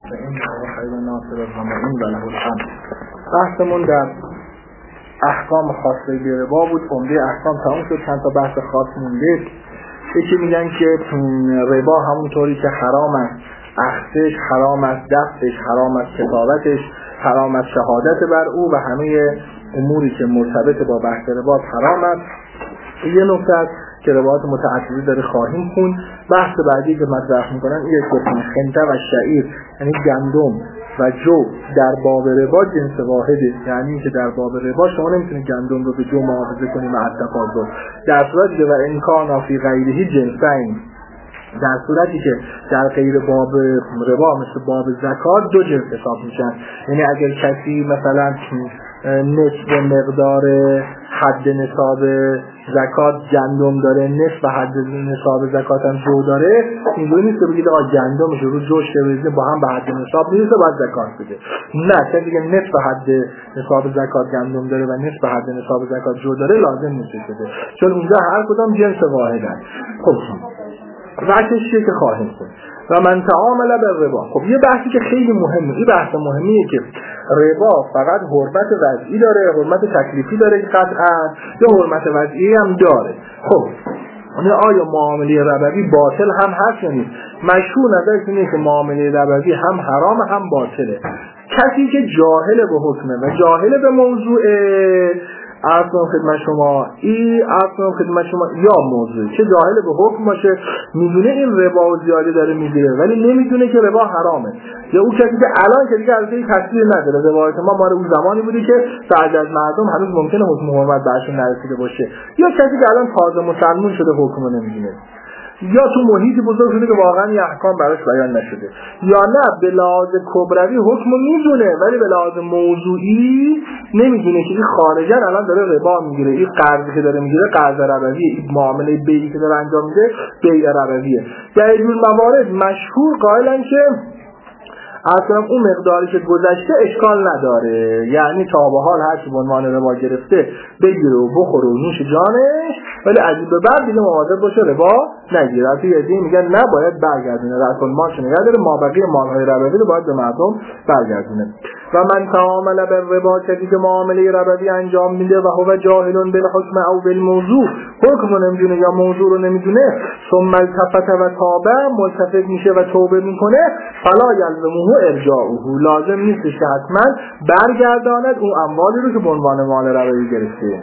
این خیر ناصر الزمان و له الحمد. بحثمون در احکام خاصه به ربا بود. عمده احکام تموم شد، چند تا بحث خاص مونده. یکی میگن که ربا همونطوری که حرام است اخذش، حرام است دستش، حرام است کتابتش، حرام است شهادت بر او و همه اموری که مرتبط با بحث ربا حرام است. یه نکته است که روایات متعددی داره خواهیم خوند. بحث بعدی که مطرح میکنن اینه که خنته و شعیر یعنی گندم و جو در باب ربا جنس واحده، یعنی که در باب ربا شما نمیتونید گندم رو به جو معاوضه کنید مع التفاضل، در صورتی که و امکان فی غیره جنسین، در صورتی که در غیر باب ربا مثل باب زکات دو جنس حساب میشن. یعنی اگر کسی مثلا نصف مقدار حد نصاب زکات گندم داره، نصف حد نصاب زکات هم جو داره، اینجوری نیست که بگید آقا گندمش رو جوش بریزه با هم به حد نصاب میرسه باید زکات بده. نه، کسی که نصف حد نصاب زکات گندم داره و نصف حد نصاب زکات جو داره لازم نیست بده، چون اونجا هر کدام جنس واحدن. خب وقتشیه که خواهیم کنیم و من تعامل بالربا. خب یه بحثی که خیلی مهمه، این بحث مهمیه که ربا فقط حرمت وضعی داره، حرمت تکلیفی داره قطعا، یا حرمت وضعی هم داره. خب آیا معامله ربوی باطل هم هست یا نیست؟ مشهور نظرش اینه که معامله ربوی هم حرام هم باطله. کسی که جاهل به حکمه و جاهل به موضوع اصلا خدمت شما یا موضوع چه جاهل به حکم باشه، میدونه این ربا و زیاده داره میگیره ولی نمیدونه که ربا حرامه، یا اون کسی که الان که دیگه ارزش تصویر نداره، روایت ما مال اون زمانی بوده که بعضی از مردم هنوز ممکنه حکم حرمت برشون نرسیده باشه، یا کسی که الان تازه مسلمان شده حکم نمیدونه، یا تو محیطی بزرگ شده که واقعا یه احکام براش بیان نشده، یا نه به لحاظ کبروی حکم میدونه ولی به لحاظ موضوعی نمیدونه که این خارجن الان داره ربا میگیره، این قرضی که داره میگیره قرض ربویه، این معامله بیعی که داره انجام میده بیع ربویه. در این موارد مشهور قائلن که اصلا اون مقداری که گذشته اشکال نداره، یعنی تا به حال هر چی به عنوان ربا گرفته بگیره و بخوره و نوش جانش، ولی از این به بعد دیگه مواظب باشه ربا نگیره. البته یه عده‌ای میگن نباید برگردونه، رأس المالش نگه داره، مابقی مالهای ربوی رو باید به مردم برگردونه. و من تعامل بالربا، کسی که معامله ربوی انجام میده و هو جاهل بالحکم او بالموضوع، حکم رو نمیدونه یا موضوع رو نمیدونه، ثم التفت و تابه، ملتفت میشه و توبه میکنه، فلا یلزمه ارجاعه، لازم نیستش که حتما برگرداند اون اموالی رو که به عنوان مال ربوی گرفته.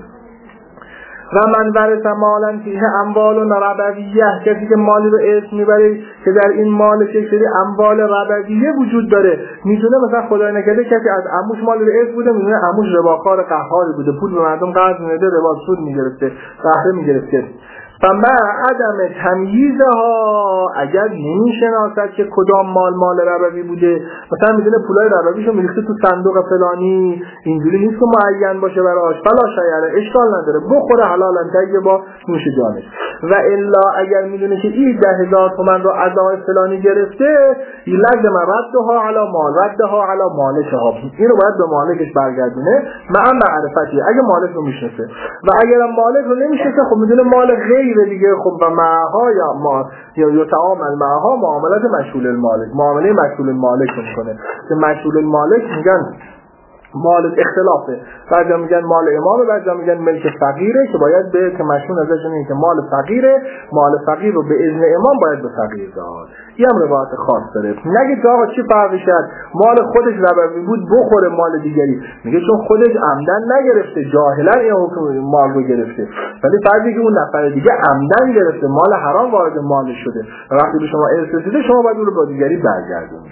و من ورث مالا فیه اموال ربویه، کسی که مالی رو ارث میبره که در این مال یک سری اموال ربویه وجود داره، میدونه مثلا خدای نکرده کسی از عموش مالی رو ارث بوده، میدونه عموش رباخوار قهاری بوده، پول به مردم قرض میده، ربا سود میگرفته، بهره میگرفته. فما عدم تمییزها، اگر نمیشناسد که کدام مال ربوی بوده، مثلا میدونه پولای ربویشو میریخته تو صندوق فلانی، اینجوری نیست که معین باشه براش، فلا شیره، اشکال نداره، بخوره حلالا طیبا نوش جانش. و الا اگر میدونه که این 10,000 تومان رو ازای فلانی گرفته، لازم ردها علی مال، ردها علی مالکها، این رو باید به مالکش برگردونه مع معرفتی، اگه مالک رو میشناسه. و اگر مالک رو نمیشناسه، خب میدونه مال غیر دیگه، خب و معها یا ما یا تعامل معها معاملات مشغول المالک، معامله مشغول المالک میکنه که مشغول المالک میگن مال اختلافه، بعضی میگن مال امامه، بعضی میگن ملک فقیره که باید به که مشهور ازشون اینه که مال فقیره، مال فقیر رو به اذن امام باید به فقیر داد. این هم روایت خاص داره. نگید که آقا چی فرقی کرد، مال خودش ربوی بود بخوره مال دیگری، میگه چون خودش عمدن نگرفته، جاهلا این حکم مال رو گرفته، ولی فرضی که اون نفر دیگه عمدن گرفته، مال حرام وارد مال شده و وقتی به شما ارث رسیده شما باید اون رو با دیگری برگردونید.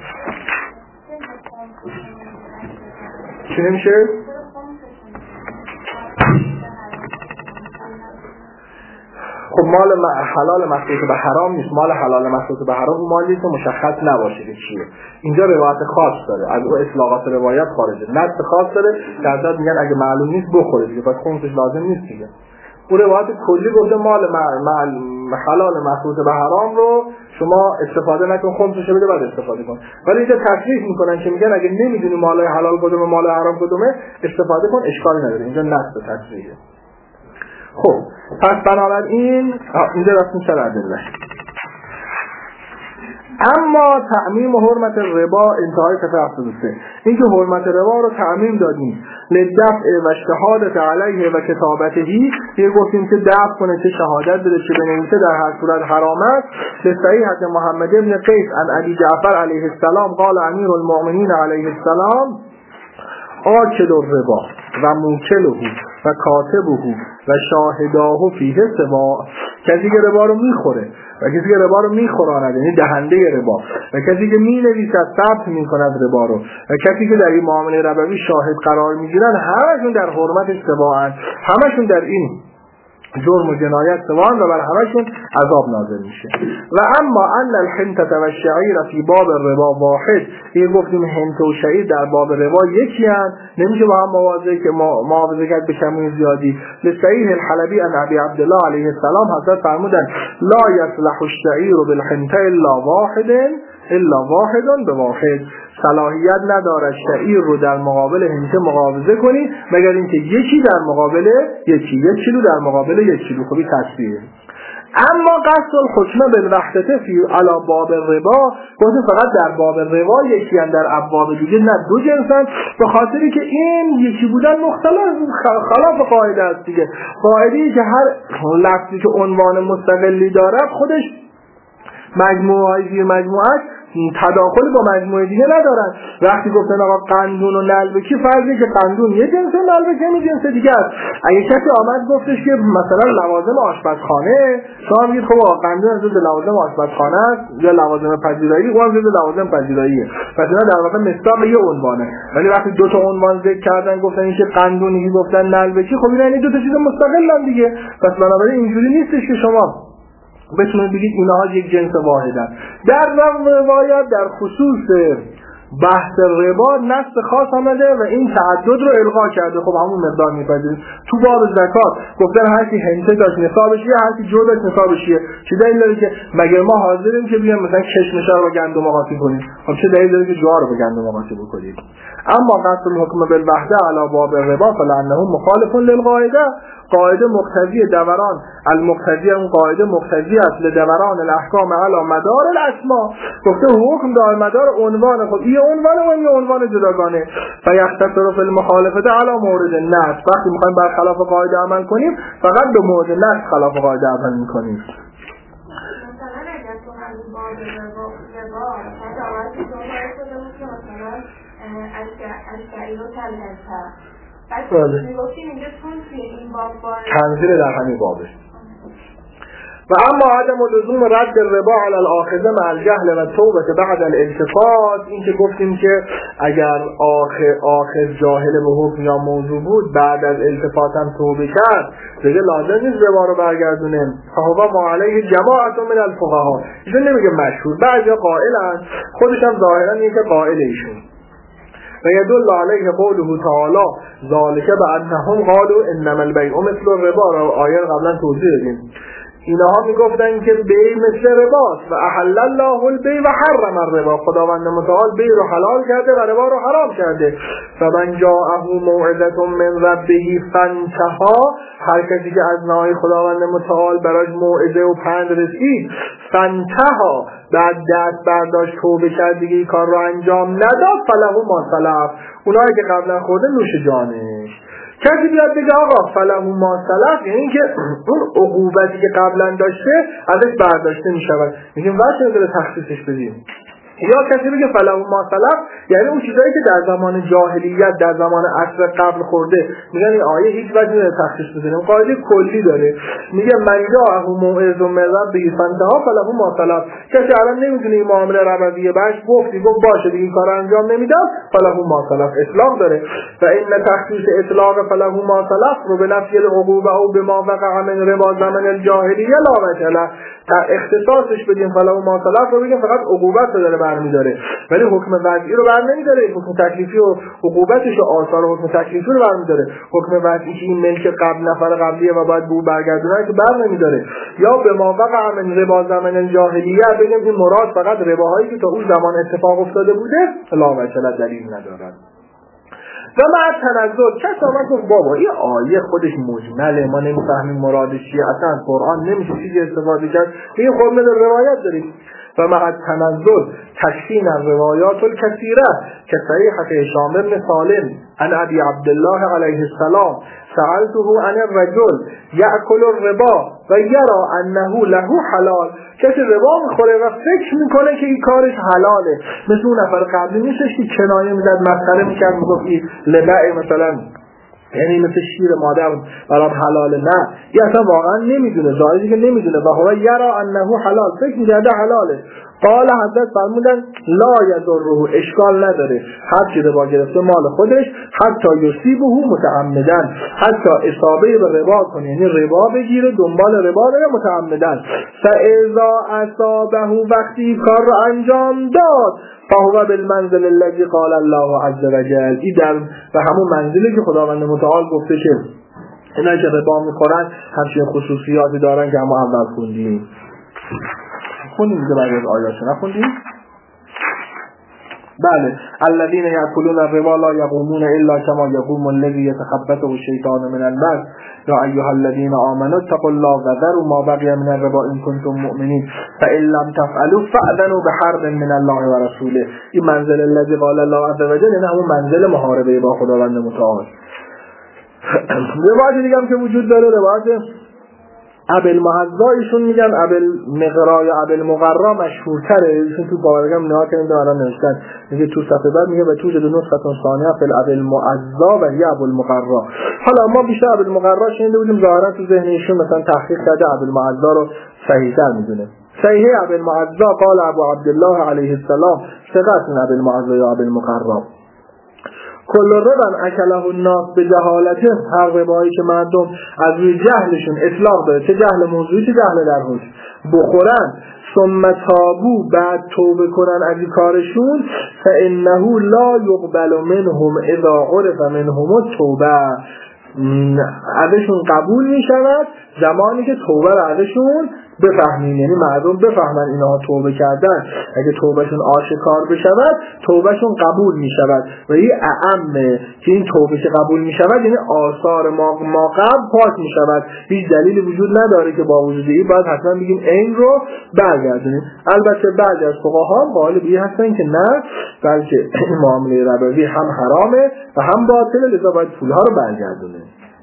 چی نمیشه؟ خب مال حلال مخصوص به حرام نیست، مال حلال مخصوص به حرام اون مالی که مشخص نباشه که چیه. اینجا روایت خاص داره، از اون اطلاقات روایت خارجه، نص خاص داره در ذات میگن اگه معلوم نیست بخوره دیگه، پس خونسش لازم نیست دیگه. اون روایت کلی گفته مال حلال مخصوص به حرام رو شما استفاده نکن، خمسش بده بعد استفاده کن. ولی اینجا تصریح میکنن که میگن اگه نمیدونی مال حلال کدومه مال حرام کدومه استفاده کن، اشکالی نداره. اینجا نص تصریحه. خب پس بنابراین اینجا رفتیم سر ادله. اما تعمیم حرمت ربا، انتهای صفحه 73، این که حرمت ربا رو تعمیم دادیم لدفع و شهادت علیه و کتابتهی، یه گفتیم که دفع کنه، چه شهادت بده، چه بنویسه، در هر صورت حرام است. به صحیحت محمد بن قیس عن ابی جعفر علیه السلام قال امیر المؤمنین علیه السلام آکل الربا و موکله و کاتبه و شاهداه فیه سواء، کسی که ربا رو میخوره و کسی که ربا رو میخوراند، یعنی دهنده ربا، و کسی که مینویسد ثبت میکند ربا رو، و کسی که در این معامله ربوی شاهد قرار میگیرن، همشون در حرمتش سواءن، همشون در این جرم و جنایت سواءن و بر همشون عذاب نازل میشه. و اما ان الحنطة و الشعیر فی باب الربا واحد، این گفتیم حنطه و شعیر در باب ربا یکی هست، نمیشه با هم موازه کرد به کمی زیادی. لصحیح الحلبی ان ابی عبدالله علیه السلام حضرت فرمودن لا یصلح الشعیر بالحنطة الا واحد به واحد، صلاحیت نداره شعیر رو در مقابل حنطه مقابله کنی مگر اینکه یکی در مقابل یکی، 1 کیلو در مقابل 1 کیلو، خوبی تصویه. اما قصد الحکم بالوحدة فی علی باب الربا، گفتیم فقط در باب ربا یکی هم، در ابواب دیگه نه، دو جنسن، به خاطری که این یکی بودن خلاف قاعده است دیگه. قاعده‌ای که هر لفظی که عنوان مستقلی دارد خودش مجموعه زیر مجموعه تداخل با مجموعه دیگه ندارن. وقتی گفتن آقا قندون و نلبکی، فرضی که قندون یه جنسه، نلبکی یه جنس دیگه است. اگه کسی آمد گفتش که مثلا لوازم آشپزخانه، شما میگید خب آقا قندون از لوازم آشپزخانه است یا لوازم پذیرایی، اون از لوازم پذیراییه، پس اینا در واقع مصداق یه عنوانه. ولی وقتی دو تا عنوان ذکر کردن، گفتن این که قندونی، گفتن نلبکی، خب اینا دو تا چیز مستقلن دیگه. پس بنابراین اینجوری نیستش که شما بتونید بگید اینها یک جنس واحدن. در روایت در خصوص بحث ربا نص خاص آمده و این تعدد رو الغا کرده. خب همون مقدار میپذیریم. تو باب زکات گفتن هر کی حنطه داشت نصابش یه، هر کی جو داشت نصابش یه. چه دلیل داره که مگر ما حاضریم که بیام مثلا کشمش رو با گندم قاطی کنیم؟ خب چه دلیل داره که جوار رو با گندم قاطی بکنیم؟ اما قصد الحکم بالوحده علی باب الربا فلانه مخالف للقاعده، قاعده مقتضی دوران المقتضی، اون قاعده مقتضی است لدوران الاحکام علی مدار الاسماء، گفته حکم دار مدار عنوان خود، این عنوان و این عنوان جداگانه. فیختصر فی المخالفه علی مورد النص، وقتی میخوایم برخلاف قاعده عمل کنیم فقط به مورد نص خلاف قاعده عمل میکنیم. مثلا اگر تو همین باب ربا از شعیر و تلهزها میگفتیم اینجا تون این باب تنظیر در همین بابه. و اما عدم لزوم رد الربا علی الاخذ مع الجهل و توبه بعد الالتفات، این که گفتیم که اگر آخذ جاهل به حکم یا موضوع بود بعد از التفات هم توبه کرد دیگه لازم نیست ربا رو برگردونه. فهو ما علیه جماعت من الفقها، ایشون نمیگه مشهور، بعضیا قائلن، خودش هم ظاهرا اینه که قائل ایشون. و یدل علیه قوله تعالی ذالک بانهم قالوا انما البیع مثل الربا، رو آیه قبلا توضیح دادیم. اینها میگفتن که بیع مثل رباست و احل الله البیع و حرم الربا، خداوند متعال بیع رو حلال کرده و ربا رو حرام کرده. فمن جاءه موعظة من ربه فانتهى، هر کسی که از ناحیه خداوند متعال براش موعظه و پند رسید، فانتهى، بعد دست برداشت توبه کرد دیگه این کار رو انجام نداد، فله ما سلف، اونایی که قبلا خورده نوش جانش. کسی بیاد بگه آقا فله ما سلف، یعنی که اون عقوبتی که قبلا داشته ازش برداشته می شود، میگیم واسه داره تخصیصش بدیم. یا کسی بگه فله ما سلف، یعنی اون چیزایی که در زمان جاهلیت در زمان عصر قبل خورده، میگن این آیه هیچ وجه نداره تخصیص بدیم، قاعده کلی داره. میگه من جاءه موعظة من ربه فانتهى فله ما سلف، کسی الان نمیدونه این معامله ربویه باش گفت باشه دیگه این کارو انجام نمیدم، فله ما سلف اطلاق داره. و این تخصیص اطلاق فله ما سلف رو به نفی العقوبه او به ما وقع من ربا زمن الجاهلیه لا وجه، اختصاصش بدیم فله ما سلف رو بگیم فقط عقوبت رو داره برمی‌داره، ولی حکم وضعی رو برنمی‌داره، حکم تکلیفی و عقوبتش و آثار حکم تکلیفی رو برمی‌داره. حکم وضعی که این ملک قبل نفر قبلیه و باید به برگردونه که برنمی‌داره. یا به ما وقع من ربا زمن الجاهلیه بگیم این مراد فقط رباهایی که تا اون زمان اتفاق افتاده بوده، لا وجه دلیل ندارد. و بعد تنظر کس آمد گفت بابا این آیه خودش مجمله، ما نمیفهمیم مرادش چیه، اصلا از قرآن نمیشه چیزی استفاده کرد، این خود مدر روایت داریم. و مع التنزل تشکین الروایات الکثیره که صحیحة هشام بن سالم عن ابی عبدالله علیه السلام سألته عن الرجل یأکل الربا و یرا انه له حلال. کسی ربا میخوره و فکر میکنه که این کارش حلاله. مثل اون نفر قبلی نیستش که کنایه میزد، مسخره میکرد، میگفت این لبعه مثلا، یعنی مثل شیر مادر برام حلاله. نه، این اصلا واقعا نمیدونه، ظاهری که نمیدونه. و هو یرا انه حلال، فکر میکرده حلاله. قال حضرت فرمودن لا یضره، اشکال نداره هر چی ربا گرفته مال خودش، حتی یصیبه متعمدن، حتی اصابه به ربا کنه، یعنی ربا بگیره دنبال ربا بره متعمدن. فاذا اصابه، وقتی کار رو انجام داد، فهو بالمنزل الذي قال الله عز وجل، این در به همون منزلی که خداوند متعال گفته که اینا که ربا میخورن همچین خصوصیاتی دارن که همون اول خوندیم دیگه. بعد از آیات نخوندیم؟ بله. الذين يأكلون الربا لا يقومون الا كما يقوم الذي يتخبطه الشيطان من المس يا ايها الذين آمنوا اتقوا الله وذروا ما بقي من الربا ان كنتم مؤمنين فان لم تفعلوا فأذنوا بحرب من الله ورسوله. این منزل الذي قال الله عز وجل، این همون منزل محاربه با خداوند متعال. روایت دیگه هم که وجود داره، روایت ابوالمعزا، ایشون میگن ابوالمغرا یا ابوالمغرا مشهورتره، ایشون تو باورگم نها کردن الان نوشتن، میگه تو صفحه بعد میگه و توجد نسخه ثانیه فی ابوالمعزا و هی ابوالمغرا. حالا ما بیشتر ابوالمغرا شنیده بودیم، ظاهرا تو ذهن ایشون مثلا تحقیق کرده ابوالمعزا رو صحیح‌تر میدونه. صحیح ابوالمعزا قال ابو عبدالله علیه السلام ثقة ابوالمعزا یا ابوالمغرا کل ربا اکله الناس به جهالته، هر ربایی که مردم از روی جهلشون اطلاق داره، چه جهل موضوعی چه جهل درهوش، بخورن ثم تابو، بعد توبه کنن از این کارشون، فانه لا یقبل منهم اذا عرف منهم التوبه، ازشون قبول می شود زمانی که توبه رو ازشون بفهمین، یعنی مردم بفهمن اینها توبه کردن، اگه توبهشون آشکار بشود توبهشون قبول می شود. و این اعمه که این توبه که قبول می شود یعنی آثار ما قبل پاک می شود، هیچ دلیلی وجود نداره که با وجود این باید حتما بگیم این رو برگردونیم. البته بعضی از فقها قائل به این هستن که نه، بلکه معامله ربوی هم حرامه و هم باطله، لذا باید پولها رو برگردونه.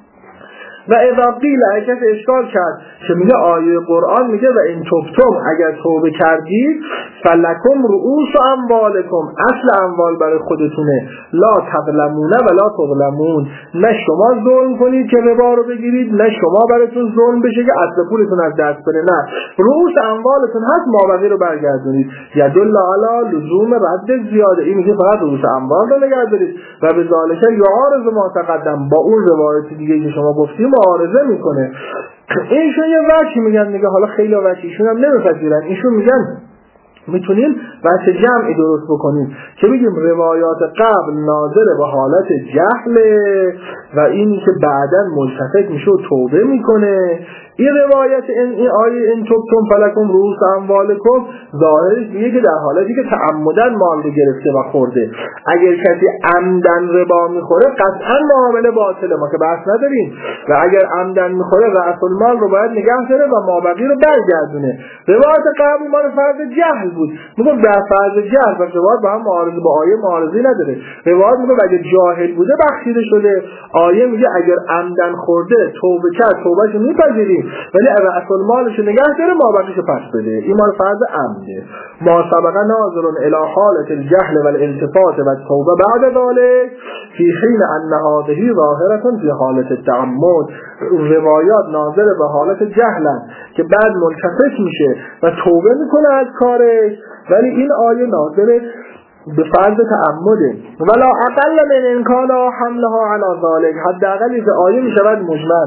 و اذا قیل، اگه اشکال کرد که میگه آیه قرآن میگه و این توبتم، اگر توبه کردید فلکم رؤوس اموالکم، اصل اموال برای خودتونه، لا تظلمون و لا تظلمون، نه شما ظلم کنید که ربا رو بگیرید، نه شما براتون ظلم بشه که اصل پولتون از دست بره، نه رؤوس اموالتون هست، مابقی رو برگردونید. یدل علی لزوم رد زیاده، این میگه فقط رؤوس اموال رو نگه دارید و به ذالک یعارض ما تقدم، با اون روایت دیگه که شما گفتیم معارضه میکنه. اینشون یه وجه میگن، میگه حالا خیلی وجهشون هم نمیپذیرن، ایشون میگن میتونیم وجه جمعی درست بکنیم که بگیم روایات قبل ناظر به حالت جهل و اینی که بعداً ملتفت میشه و توبه میکنه. این روایت این آیه این توبتم فلکم رؤوس اموالکم ظاهرش میگه که در حالتی که تعمدن مال رو گرفته و خورده. اگر کسی عمدن ربا میخوره قطعا معامله باطله، ما که بحث نداریم، و اگر عمدن میخوره رأس المال رو باید نگه داره و مابقی رو برگردونه. روایت قبل مال فرض جهل بود، میگم در فرض جهل و روایت با هم معارضه با آیه معارضه نداره. روایت میگه اگر جاهل بوده بخشیده شده، آیه میگه اگر عمدن خورده توبه کرد توبهشو میپذیریم، ولی رأس المالش نگه داره مابقیشو پس بده. این مال فرض عمده. ما سبق ناظر الی حالت الجهل والالتفات والتوبه بعد ذلك فی حین ان هذه ظاهره فی حالت التعمد. روایات ناظر به حالت جهلن که بعد ملتفت میشه و توبه میکنه از کارش، ولی این آیه ناظر به فرض تعمده. ولا اقل من امکان حملها علی ذلك، حداقل که آیه میشود مجمل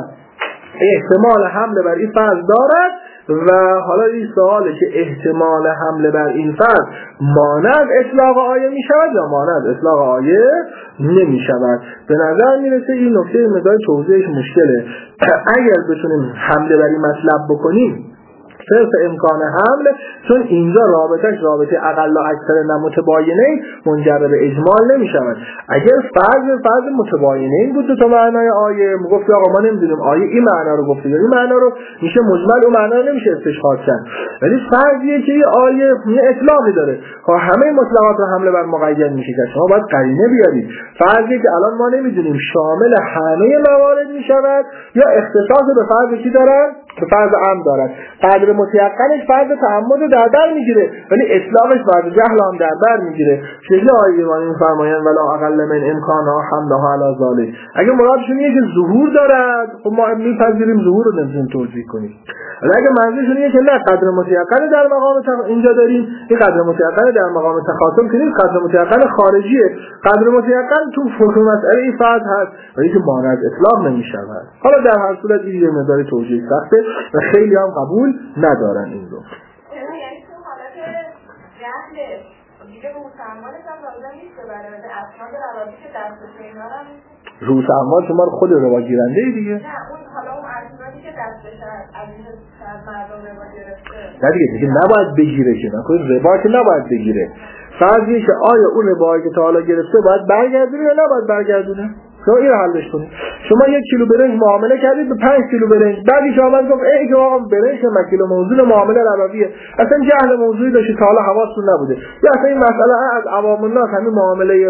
احتمال حمل بر این فرض دارد. و حالا این سواله که احتمال حمل بر این فرض مانع اطلاق آیه می شود یا مانع اطلاق آیه نمی شود. به نظر می رسه این نکته مقدار توضیحش مشکله. اگر بتونیم حمله بر این مطلب بکنیم صرف امکان حمل، چون اینجا رابطه اقل و اکثر نمتباینه منجر به اجمال نمیشود. اگر فرض متباینه بود تو معنای آیه میگفت آقا ما نمیدونیم آیه این معنا رو گفته یا این معنا رو، میشه مجمل اون معنا رو نمیشه استشهاد کرد. ولی فرضیه که این آیه اطلاقی داره، همه مطلقات رو حمله بر مقید میشه که شما باید قرینه بیارید. فرضیه که الان ما نمیدونیم شامل همه موارد میشود یا اختصاص به فرض کی دارن؟ به فرض عام دارن. قدر متيقنش فرض تعمد رو در بر میگیره ولی اطلاقش فرض جهل هم در بر میگیره. چیزی آیه ما میفرمایند ولا اقل من امکانها حملها علی ذلک. اگه مرادشون اینه که ظهور دارد خب ما میپذیریم ظهور رو نمیتونیم توضیح کنیم. ولی اگه منظورشون اینه که نه قدر متيقن در مقام اینجا داریم، این قدر متيقن در مقام تخاصم که نیست، قدر متيقن خارجیه. قدر متيقن تو فقه مسئله این فرض هست ولی که مانع اطلاق نمیشود. حالا در هر صورت این یه مقدار توجیه سخته و خیلی هم قبول ندارن این رو. یعنی تو حالت جهل دیگه به مسلمانش هم لازم نیست برای اسناد روابط که دستش اینا هم روس اموال شما خود روا گیرنده دیگه. نه اون حالا اون اسنادی که دستش از این مردم روا گرفته نه دیگه نباید بگیره که نکنید ربا که نباید بگیره. فرضی که آیا اون ربایی که تا حالا گرفته باید برگردونه یا نباید برگردونه؟ شما این رو حلش کنید. شما 1 کیلو برنج معامله کردید به 5 کیلو برنج، بعدی شما من گفت ای که آقا برنج کیلو موضوع معامله ربویه، اصلا جهل موضوعی داشتید تا حالا حواستون نبوده، یا اصلا این مسئله از عوام الناس همین معامله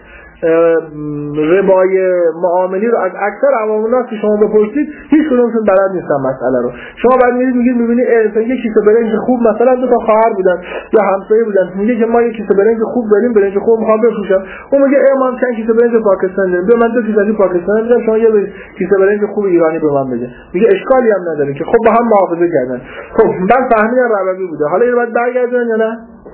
ربای معاملی رو از اکثر عوام الناس که شما بپرسید هیچ کدومشون بلد نیستن مسئله رو. شما بعد میگید میبینید یه کیسه برنج خوب مثلا 2 تا خواهر بودن یا همسایه بودن، میگه که ما یه کیسه برنج خوب داریم، برنج خوب میخوام بفروشم، اون میگه ما چند کیسه برنج پاکستان داریم، بیا من 2 کیسه از پاکستان میدم، شما یه کیسه برنج خوب ایرانی به من بده. میگه اشکالی هم نداره که خب با هم محافظه کردن. خب بعد فهمیدن ربوی بوده، حالا اینو بعد برگردونن یا نه؟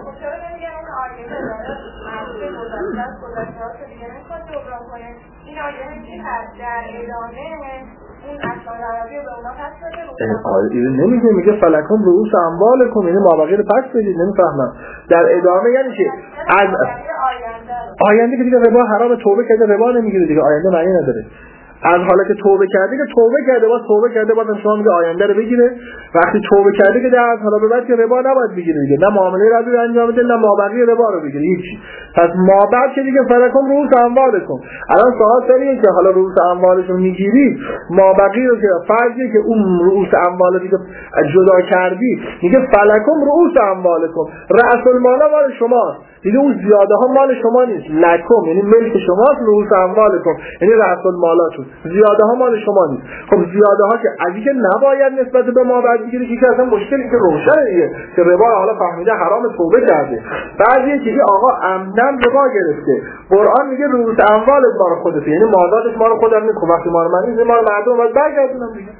این آیه که در ادامه اون اسناد عربی به اونا پس بده. این نمیگه، میگه فلکم رؤوس اموالکم، یعنی مابقی رو پس بدید. نمیفهمم در ادامه یعنی چی؟ از آینده که دیگه ربا حرام، توبه کرده ربا نمیگیره دیگه، آینده معنی نداره. از حالا که توبه کرده که توبه کرده باز شما میگه آینده رو بگیره. وقتی توبه کرده که در حالا به بعد که ربا نباید بگیره دیگه، نه معامله ربوی انجام بده نه مابقی ربا رو بگیره، هیچی. پس مابعد که دیگه فلکم رؤوس اموالکم. الان سوال سریه که حالا رؤوس اموالشون میگیری، مابقی رو که فرضی که اون رؤوس اموال دیگه جدا کردی، میگه فلکم رؤوس اموالکم، رأس المال مال شماست دیگه، اون زیاده ها مال شما نیست. لکم یعنی ملک شماست، رؤوس اموالکم یعنی رأس المالاتون، زیاده ها مال شما نیست. خب زیاده ها که از اینکه نباید نسبت به ما بعد بگیری که اصلا مشکلی که روشنه دیگه که ربا حالا فهمیده حرام توبه کرده. بعضیه که آقا عمدن ربا گرفته، قرآن میگه رؤوس اموال مال خودت، یعنی مازادش مال خودم نیست. وقتی مال من نیست مال مردم باید برگردونم دیگه.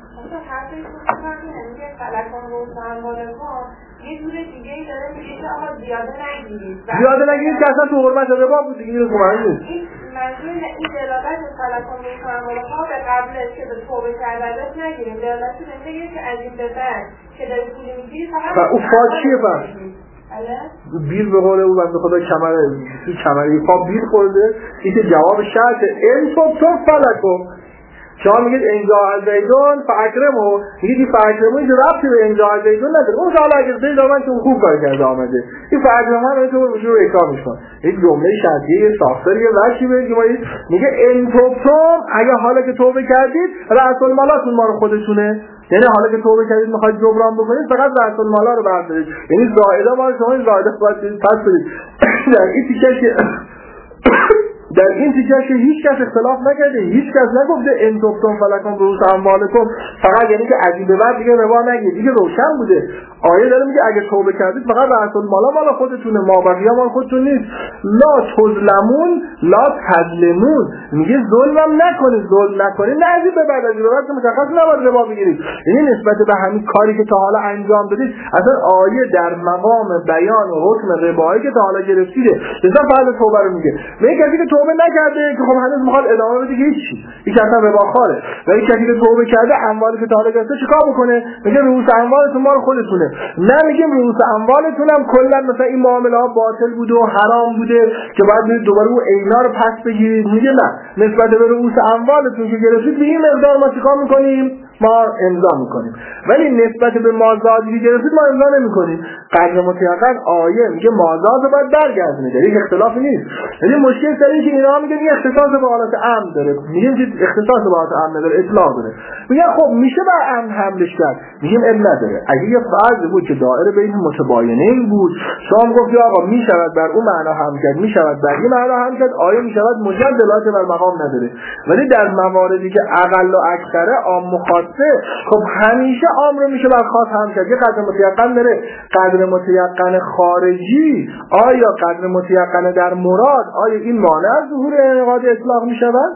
یه جور دیگه ای داره میگه که آقا زیاده نگیرید که اصلا تو حرمت ربا بود دیگه، این معنی نیست. منظور این دلالت فلکم رؤوس اموالکم به قبل که به توبه کردنش نگیریم، دلالت نمیگه که از این به بعد که داری پول میگیری فقط اون فاچیه بس بیر به قول او بنده خدا کمری پا بیر خورده. این که جواب شرط این تو فلکم. شما میگید انجا از زیدون فاکرمو، میگید این فاکرمو اینجا ربطی به انجا از زیدون نداره. اون حالا اگه زید آمد چون خوب کار کرده آمده، این فاکرمو رو تو رو اکرامش کن. یک جمله شرطیه ساختاریه وشی بگیم میگه ان توبتم، اگه حالا که توبه کردید رأس المالاتون ما رو خودتونه، یعنی حالا که توبه کردید میخواید جبران بکنید فقط رأس المالا رو بردارید، یعنی زائده ما شما زائده باید پس بدید. در این تیکه که هیچ کس اختلاف نکرده، هیچ کس نگفته ان توبتم فلکم رؤوس اموالکم، فقط یعنی که از این به بعد دیگه ربا نگید، دیگه روشن بوده. آیه داره میگه اگه توبه کردید فقط رأس المال مال خودتونه، مابقی مال خودتون نیست. لا تظلمون لا تظلمون، میگه ظلمم نکنید، ظلم نکنید، نه از این به بعد که مشخص نباید ربا بگیرید. یعنی نسبت به همین کاری که تا حالا انجام دادید اصلا آیه در مقام بیان و حکم ربایی که تا حالا گرفتید مثلا فرض توبه رو میگه. میگه کسی که توبه نکرده که خب هنوز میخواد ادامه بده که هیچی، این اصلا رباخواره. ولی کسی که توبه کرده اموالی که تا حالا گرفته چیکار بکنه؟ میگه رؤوس اموالتون مال خودتونه. نه میگیم رؤوس اموالتون هم کلا مثلا این معامله ها باطل بوده و حرام بوده که بعد برید دوباره اون عینا رو پس بگیرید. میگه نه، نسبت به رؤوس اموالتون که گرفتید به این مقدار ما چیکار میکنیم؟ ما امضا میکنیم. ولی نسبت به مازادی که گرفتید ما امضا نمیکنیم. قدر متیقن آیه میگه مازاد رو باید برگردونید، یک اختلافی نیست. یعنی مشکل سر اینه که اینا میگن این اختصاص به حالت امن داره، میگیم که اختصاص به حالت امن داره، اطلاق داره. میگن خب میشه بر امن حملش کرد، میگیم اب نداره. اگه یه فرض بود که دایره بین متباینین بود، شما گفت آقا میشود بر اون معنا هم کرد، میشود بر این معنا هم کرد، آیه میشود مجرد دلالت بر مقام نداره. ولی در مواردی که اقل و اکثره عام مخاطبه، خب همیشه عام رو میشه بر خاص هم کرد. یه قدر متیقن داره، قدر متیقن خارجی، آیا قدر متیقن در مراد، آیا این مانع از ظهور انعقاد اطلاق میشود؟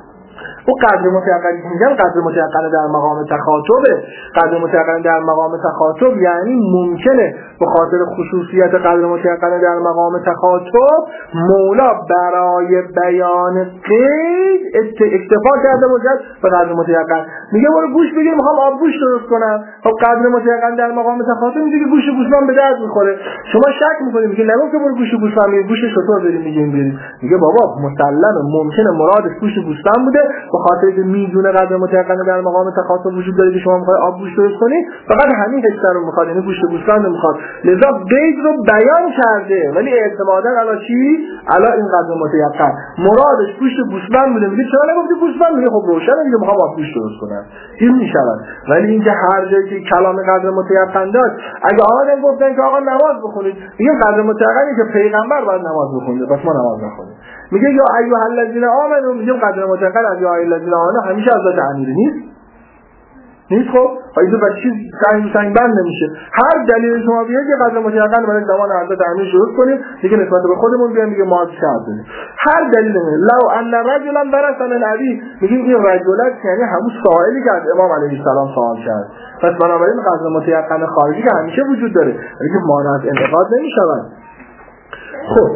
او قدر متیقنی که میگن قدر متیقن در مقام تخاطبه. قدر متیقن در مقام تخاطب یعنی ممکنه به خاطر خصوصیت قدر متیقن در مقام تخاطب مولا برای بیان قید اکتفا کرده باشد به قدر متیقن. میگه برو گوش بگیر میخوام آب گوش درست کنم. خب قدر متیقن در مقام تخاطب میگه که گوش گوسفند به درد میخوره. شما شک میکنید، میگه نگو که برو گوش گوسفند میگه گوش شطور بریم میگیم. میگه بابا مسلمه ممکنه مرادش گوش گوسفند بوده، به خاطر که میدونه قدر متیقن در مقام تخاطب وجود داره که شما میخوای آب گوش درست کنی، فقط همین هشتر رو میخواد، یعنی گوشت گوسفند میخواد. لذا قید رو بیان کرده، ولی اعتمادا علی چی؟ علی این قدر متیقن. مرادش گوشت گوسفند بوده، میگه چرا نگفتی گوسفند؟ میگه خب روشنه دیگه، میخوام آب گوش درست کنم. این میشود. ولی اینکه هر جایی که کلام قدر متیقن داشت، اگه آمدن گفتن که آقا نماز بخونید، میگه قدر متیقنی که پیغمبر باید نماز بخونه، پس ما نماز نخونیم. میگه یا ایها الذین آمنوا، میگه قدر متقن از یا ایها الذین آمنوا همیشه از ذات امیر نیست. خب اینا با چیز سنگ بند نمیشه. هر دلیل شما بیاد یه قدر متقن برای زمان حضرت امیر شروع کنیم، دیگه نسبت به خودمون بیام میگه ما شرط داریم. هر دلیل نمیشه. لو ان رجلا برس من النبی، میگه این رجلت یعنی همون سائلی که از امام علیه السلام سوال کرد. پس بنابراین قدر متقن خارجی که همیشه وجود داره، ولی مانع از انتقاد نمیشود. خب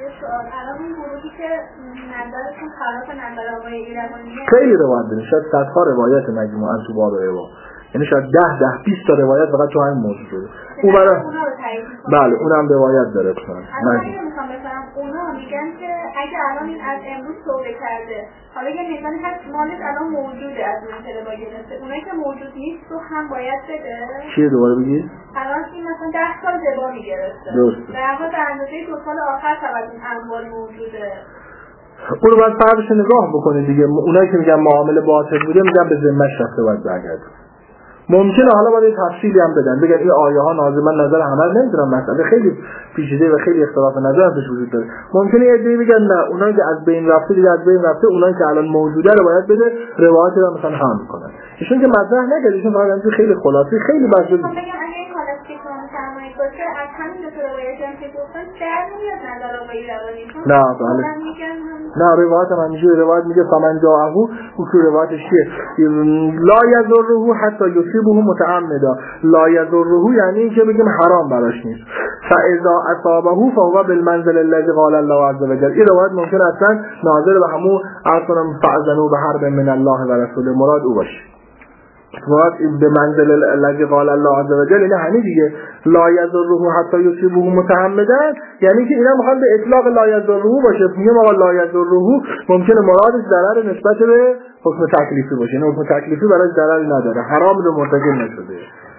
خیلی روایت داره، شاید صدها روایت مجموعاً تو باب روا، یعنی شاید 10-20 تا روایت فقط تو همین موضوع شده. اون برای بله اونم روایت داره. من میخوام بفهمم اونا میگن که اگه الان این از امروز توبه کرده، حالا یه میزانی هست مالش الان موجوده از منطقه با گرفته، اونایی که موجود نیست تو هم باید بده؟ چیه دوباره بگی؟ الان این مثلا 10 سال زبا میگرفته، در واقع در اندازه 2 سال آخر فقط این اموال موجوده. اونو باید فرقش نگاه بکنید دیگه. اونایی که میگن معامله باطل بوده میگن به ذمه‌اش رفته باید برگرده. ممکنه حالا باید تفصیلی هم بدن، بگن این آیه ها نازل، من نظر همه نمیدونم، مسئله خیلی پیچیده و خیلی اختلاف نظر درش وجود داره. ممکنه یه عده‌ای بگن نه اونایی که از بین رفته دیگه از بین رفته، اونایی که الان موجوده رو باید بده، روایت رو مثلا هم کنن. ایشون که مطرح نکرد، ایشون فقط همین خیلی خلاصه خیلی بحث بگم اگه این حالت که شما فرمایید باشه از همین دو تا روایتی هم که گفتن در نمیاد نظر آقای روانی. نه بله نه، روایت هم همینجوری روایت میگه فمن جاءه، اون که روایتش چیه؟ لا یضره حتی یصیبه متعمدا. لا یضره یعنی اینکه بگیم حرام براش نیست. فاذا اصابه فهو بالمنزل الذي قال الله عز وجل. این روایت ممکن اصلا ناظر به همون اصلا فاذنوا بحرب من الله و رسوله مراد او باشه. مراد به منزل الذي قال الله عز وجل اینه همین دیگه. لا یضره حتی یصیبه متعمدا یعنی که اینا میخوان به اطلاق لا یضره باشه. میگم آقا لا یضره ممکنه مرادش ضرر نسبت به حکم تکلیفی باشه، نه حکم تکلیفی برای ضرری نداره، حرام رو مرتکب نشده.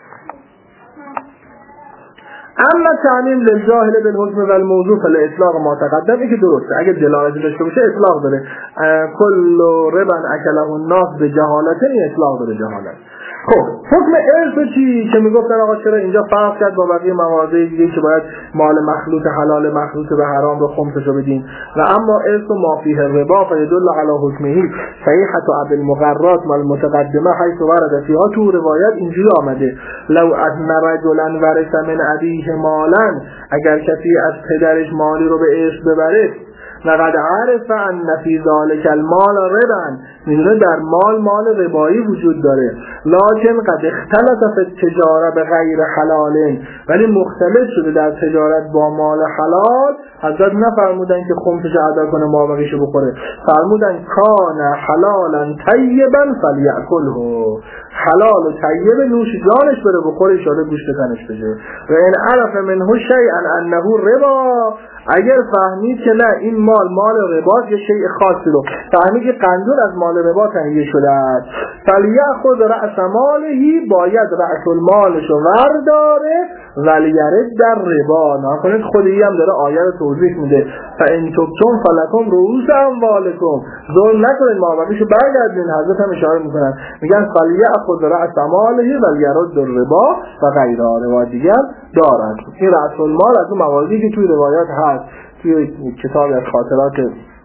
اما تعمیم للجاهل بالحکم و الموضوع فالاطلاق ما تقدم، این که درسته اگه دلالت داشته باشه اطلاق داره. کل ربا اکله الناس به جهالت، این اطلاق داره جهالت. خب حکم ارث چی که میگفتن آقا چرا اینجا فرق کرد با بقیه موارد دیگه که باید مال مخلوط حلال مخلوط به حرام رو خمسشو بدین؟ و اما ارث و ما فیه الربا فیدل علی حکمه صحیحه ابن المغرات مال متقدمه حیث ورد فیها. تو روایت اینجوری آمده لو ان رجلا ورث من ابیه مالا، اگر کسی از پدرش مالی رو به ارث ببره لقد عرف ان فی ذلک المال ربا، میدونه در مال ربایی وجود داره. لکن قد اختلط فی التجاره بغیر حلال، ولی مختلف شده در تجارت با مال حلال. حضرت نفرمودن که خمسش ادا کنه مابقیشو بخوره، فرمودن کان حلالا طیبا فلیأکله، حلال و طیب نوش جانش بره بخوره، ایشالا گوشت تنش بشه. و این عرف منه شیئا انه ربا، اگر فهمید که نه این مال رباست، یه شیء خاصی رو فهمید که قندون از مال ربا تهیه شده است، فلیأخذ رأس مالهی، باید رأس المالش رو ورداره ولیرد در ربا. نکنید خودی هم داره آیه رو توضیح میده، فإن تبتم فلکم رؤوس اموالکم، ظلم نکنید مابقیشو برگردین. حضرت هم اشاره میکنن میگن فلیأخذ رأس مالهی ولیرد در ربا و غیره. روایت دیگر دارد. این رأس المال از اون مواردی که توی روایات هست. توی کتاب از خاطرات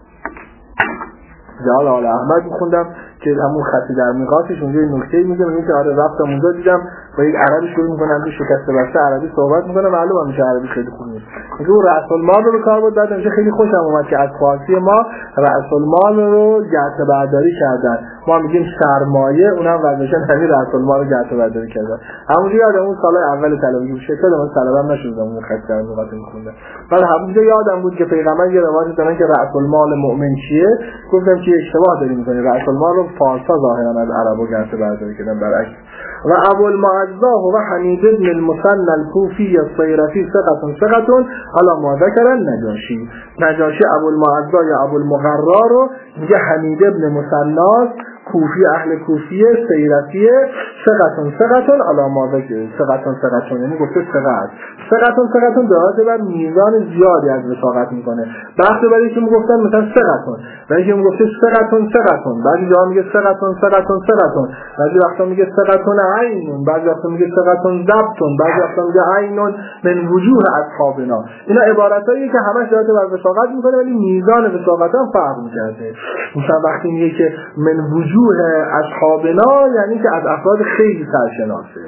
جلال آل احمد میخوندم که همون خطی در میقاتش اونجا این نکته میگه، میگه که آره رفتم اونجا دیدم با یک عربی شروع میکنن تو شکسته بسته عربی صحبت میکنه، معلومه میشه عربی خیلی خوب نیست. میگه اون رأس المال رو به کار برد. بعد میشه خیلی خوشم اومد که از فارسی ما رأس المال رو گرته برداری کردن، ما میگیم سرمایه، اونم وظیفه‌شون همین رأس المال رو گرته برداری کردن. همونجوری یادم اون سال اول طلبگی بود، شکل من طلبم نشدم اون خطی در میقات میخوندم. بعد همونجا یادم بود که پیغمبر یه روایت دارن که رأس المال مؤمن چیه، گفتم که اشتباه داری میکنی، رأس المال رو فارسا ظاهرا از عربو گرته برداری کردن برعکس. و ابو المعزا و حمید بن المثنى الكوفي الصيرفي ثقة على ما ذكر النجاشی. نجاشی ابو المعزا یا ابو المغرا رو میگه حمید بن مثنى کوفی، اهل کوفیه، صیرفیه، ثقة على ما ذکر، ثقة یعنی گفته ثقة دراز بر میزان زیادی از وثاقت میکنه. بحث برای که میگفتن مثلا ثقة، برای که میگفته ثقة، بعضی جاها میگه ثقة، بعضی وقتا میگه ثقة عین، بعضی وقتا میگه ثقة ضبط، بعضی وقتا میگه عین من وجوه اصحابنا. اینا عبارتایی که همش دراز بر وثاقت میکنه ولی میزان وثاقت هم فرق میکنه. مثلا وقتی میگه که من وجوه اصحابنا یعنی که از افراد خیلی سرشناسه.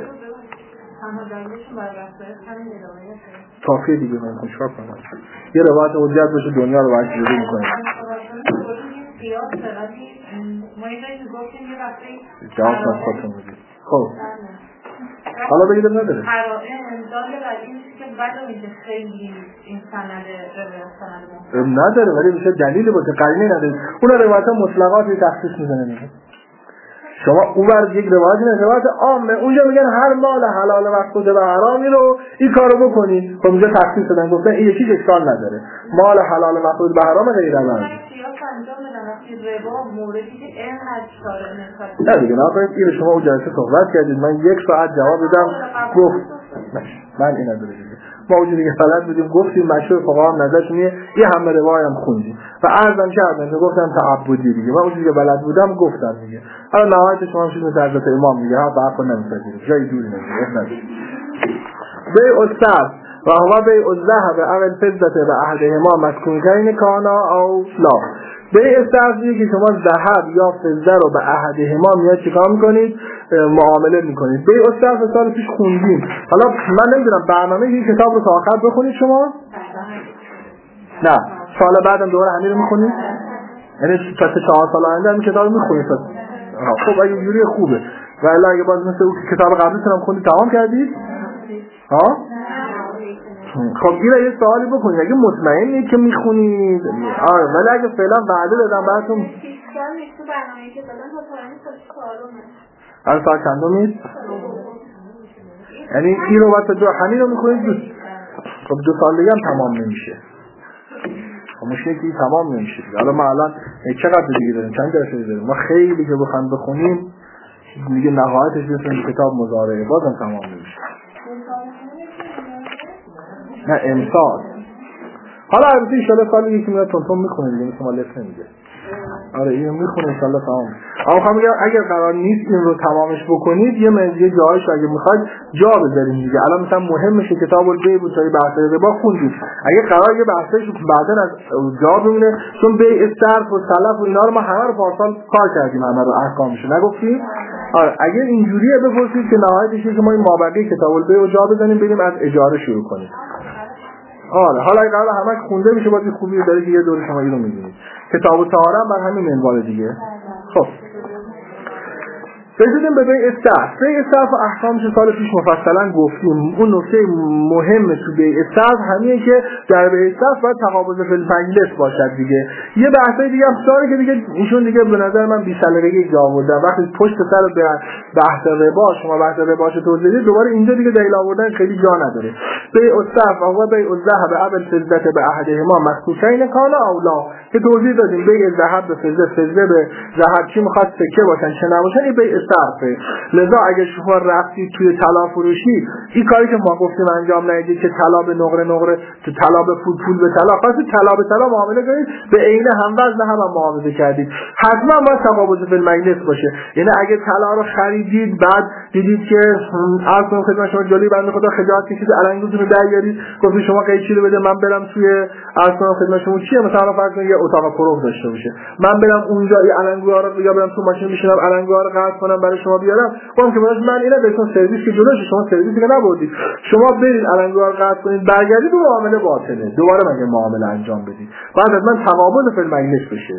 کافیه دیگه، من خوشحال کنم یه روایت حجت بشه دنیا رو باید جوری میکنه. جواب خودتون میگید. خب حالا بگید نداره قرائن داله بر این که بعد میشه خیلی این سند نداره ولی میشه دلیل باشه، قرینه نداره. اون روایت مطلقاتی تخصیص میزنه دیگه. شما اونور یک روایت عامه، اونجا میگن هر مال حلال مقصود و حرامی رو این کارو بکنید. خب اونجا تخصیص دادن گفتن این یکی اشکال نداره، مال حلال مقصود و حرام غیر از اون. ربا موردی که اینقدر شاره نه دیگه نکنید. این شما اون جلسه صحبت کردید، من یک ساعت جواب دادم گفت من این نداره دیگه. ما اونجوری که غلط بودیم گفتیم، مشهور فقها هم نظرشون یه همه روایت هم خوندیم و عرضم کردم که گفتم تعبدی دیگه. من اونجوری که بلد بودم گفتم دیگه. حالا نهایت شما هم چیز حضرت امام میگه ها بحث نمی‌پذیرید، جای دوری نمی‌گیره. بیع الصرف و هو بیع الذهب او الفضة به احدهما مسکونتین کانا او لا. بیع الصرفی که شما ذهب یا فضه رو به احدهما میاد چیکار میکنید؟ معامله میکنید. بیع الصرف سال پیش خوندیم. حالا من نمیدونم برنامه این کتاب رو تا آخر بخونید شما؟ نه سال بعدم دوباره همین رو میخونید؟ یعنی تا 4 سال آینده همین کتاب رو میخونید. خب اگه جوری خوبه. ولی اگه باز مثل اون کتاب قبلیتون هم خوندید تمام کردید؟ ها؟ خب این رو یه سوالی بکنید. اگه مطمئنید که میخونید آره، ولی اگه فعلا وعده دادم براتون سال چندمید؟ یعنی این رو باید همین رو میخونید دوست. خب 2 سال دیگه هم تمام نمیشه. خب مشکلی که تمام نمیشه. حالا ما الان چقدر دیگه داریم؟ چند درصد داریم؟ ما خیلی که بخوایم بخونیم دیگه نهایتش میشه کتاب مزارعه، بازم تمام نمیشه. نه امسال. حالا البته ان شاءالله سال دیگه که میاد تونتون میخونه دیگه، مثل ما لفت نمیده. آره اینو میخونه ان شاءالله تمام. اما میگم اگر قرار نیست این رو تمامش بکنید یه مزیه جاهاش اگه میخواید جا بذاریم دیگه. الان مثلا مهمشه کتاب البیع بود تا بحث ربا خوندید. اگه قرار یه بحثش بعدن از جا بمونه، چون بیع صرف و سلف و اینا رو ما همه رو پارسال کار کردیم، همه رو احکامش نگفتیم. آره اگه اینجوریه بپرسید که نهایتش که ما این مابقی کتاب البیع رو جا بزنیم بریم از اجاره شروع کنیم. آره حالا اگه قرار همش خونده میشه باید خوبی داره که یه دوره شما اینو می‌بینید. کتاب طهاره هم بر همین منوال دیگه. خب رسیدیم به بیع صرف. بیع صرف و احکامش سال پیش مفصلا گفتیم. اون نکته مهم تو بیع صرف همینه که در بیع صرف باید تقابض فی المجلس باشد دیگه. یه بحثای دیگه هم داره که دیگه ایشون دیگه به نظر من بی سلیقگی جا آوردن. وقتی پشت سر بحث ربا شما بحث رباش توضیح بدید دوباره اینجا دیگه دلیل آوردن خیلی جا نداره. بیع صرف و بیع الذهب قبل فضة به احدهما مخصوصین کان اولا که توضیح دادیم. بیع ذهب به فضه، فضه به ذهب چی میخواد سکه باشن چه نباشن، این بیع صرفه. لذا اگه شما رفتید توی طلا فروشی این کاری که ما گفتیم انجام ندید که طلا به نقره تو طلا به پول به طلا خاصی طلا به طلا معامله کنید به عین هم وزن هم معامله کردید حتما باید تقابض فی المجلس باشه. یعنی اگه طلا رو خریدید بعد دیدید که اصلا خدمت شما جلوی بنده خدا خجالت کشید علنگتون رو دریارید گفتید شما قیچی رو بده من برم توی اصلا خدمت شما چیه مثلا فرض کنید یه اتاق پرو داشته باشه من برم اونجا این علنگوها رو یا برم تو ماشین میشینم علنگوها رو قطع کنم برای شما بیارم قوم که من اینا بهتون سرویس که جلوش شما سرویسی که نبردید شما برید علنگوها رو قطع کنید برگردید و معامله باطله دوباره مگه معامله انجام بدید بعد از من تقابض فی المجلس بشه.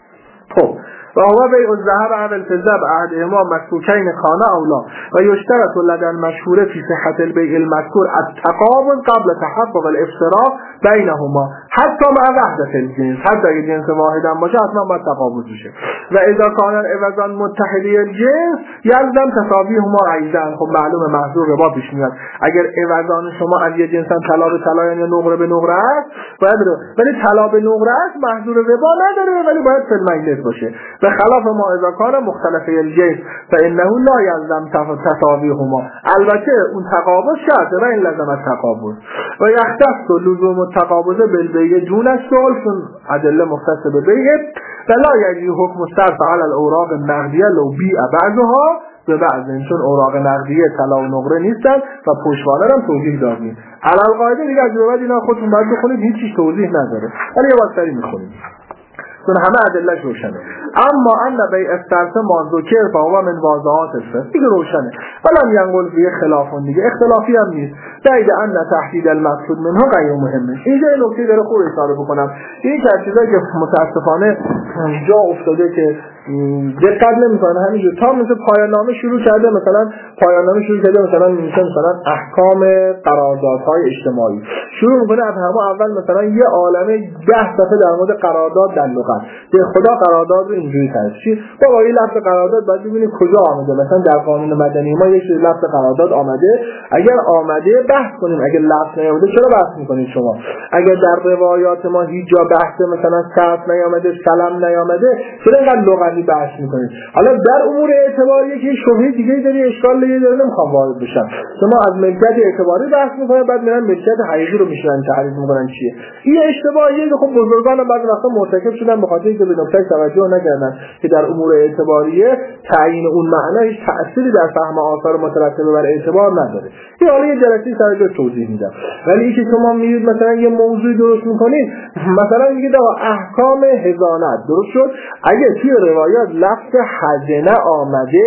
خب و هو بیع الذهب عن الفضة بعهدهما مسکوکین کان اولا و یشترط لدى المشهور فی صحة البیع المذکور التقابض قبل تحقق الافتراق بینهما حتی مع وحدة الجنس حتی اگه جنس واحد هم باشه حتما باید تقابض بشه. و اذا کان العوضان متحدی الجنس یلزم تساویهما ایضا. خب معلومه محظور ربا پیش میاد اگر عوضان شما از یه جنسن طلا به طلا یا نقره به نقره است باید ولی طلا به نقره است محظور ربا نداره ولی باید فی المجلس باشه. به خلاف ما اذا کان مختلفی الجنس فانه لا یلزم تساویهما. البته اون تقابض شرطه و این لازم تقابض و یختص لزوم التقابض بالبیع دون السلف چون ادله مختص به بیع و لا یجری حکم الصرف علی الاوراق النقدیه لو بیع بعضها به بعض چون اوراق نقدیه طلا و نقره نیستن و پشتوانه هم توضیح دادیم. علل قاعده دیگه از بعد اینا خودتون باید بخونید هیچ چیز توضیح نداره ولی یه بار سری میخونید چون همه ادله‌اش روشنه. اما ان بیع الصرف ما ذکر فهو من واضحات الفقه دیگه روشنه. ولم ینقل فیه خلاف دیگه اختلافی هم نیست. بعد ان تحدید المقصود منها غیر مهمه. اینجا نکته داره خوب اشاره بکنم. این چیزایی که متاسفانه جا افتاده که دقت نمی‌کنه همینجور تا مثلا پایان نامه شروع کرده مثلا احکام قراردادهای اجتماعی شروع می‌کنه از همه اول مثلا یه عالمه 10 صفحه در مورد قرارداد در لغت به خدا قرارداد رو اینجوری تفسیر بابا این لفظ قرارداد باید ببینید کجا آمده مثلا در قانون مدنی ما یک لفظ قرارداد آمده اگر آمده بحث کنیم اگر لفظ نیامده چرا بحث می‌کنید شما اگر در روایات ما هیچ جا بحث مثلا صرف نیامده سلام نیامده چرا اینقدر لغوی بحث می‌کنید حالا در امور اعتباری که شبهه دیگه داری اشکال دیگه داره نمیخوام وارد بشم شما از ملکیت اعتباری بحث می‌کنید بعد میرن ملکیت حقیقی رو میشن تعریف می‌کنن چیه این اشتباهیه که خب بزرگان بعضی وقتا مرتکب شدن به خاطر اینکه به نکته توجه نکردن که در امور اعتباریه تعیین اون معنی هیچ تأثیری در فهم آثار مترتبه بر اعتبار نداره این حالا یه جلسه سر توضیح میدم ولی اینکه شما میرید مثلا یه موضوع درست می‌کنید مثلا میگید احکام حضانت درست شد اگه توی روایات لفظ حزنه آمده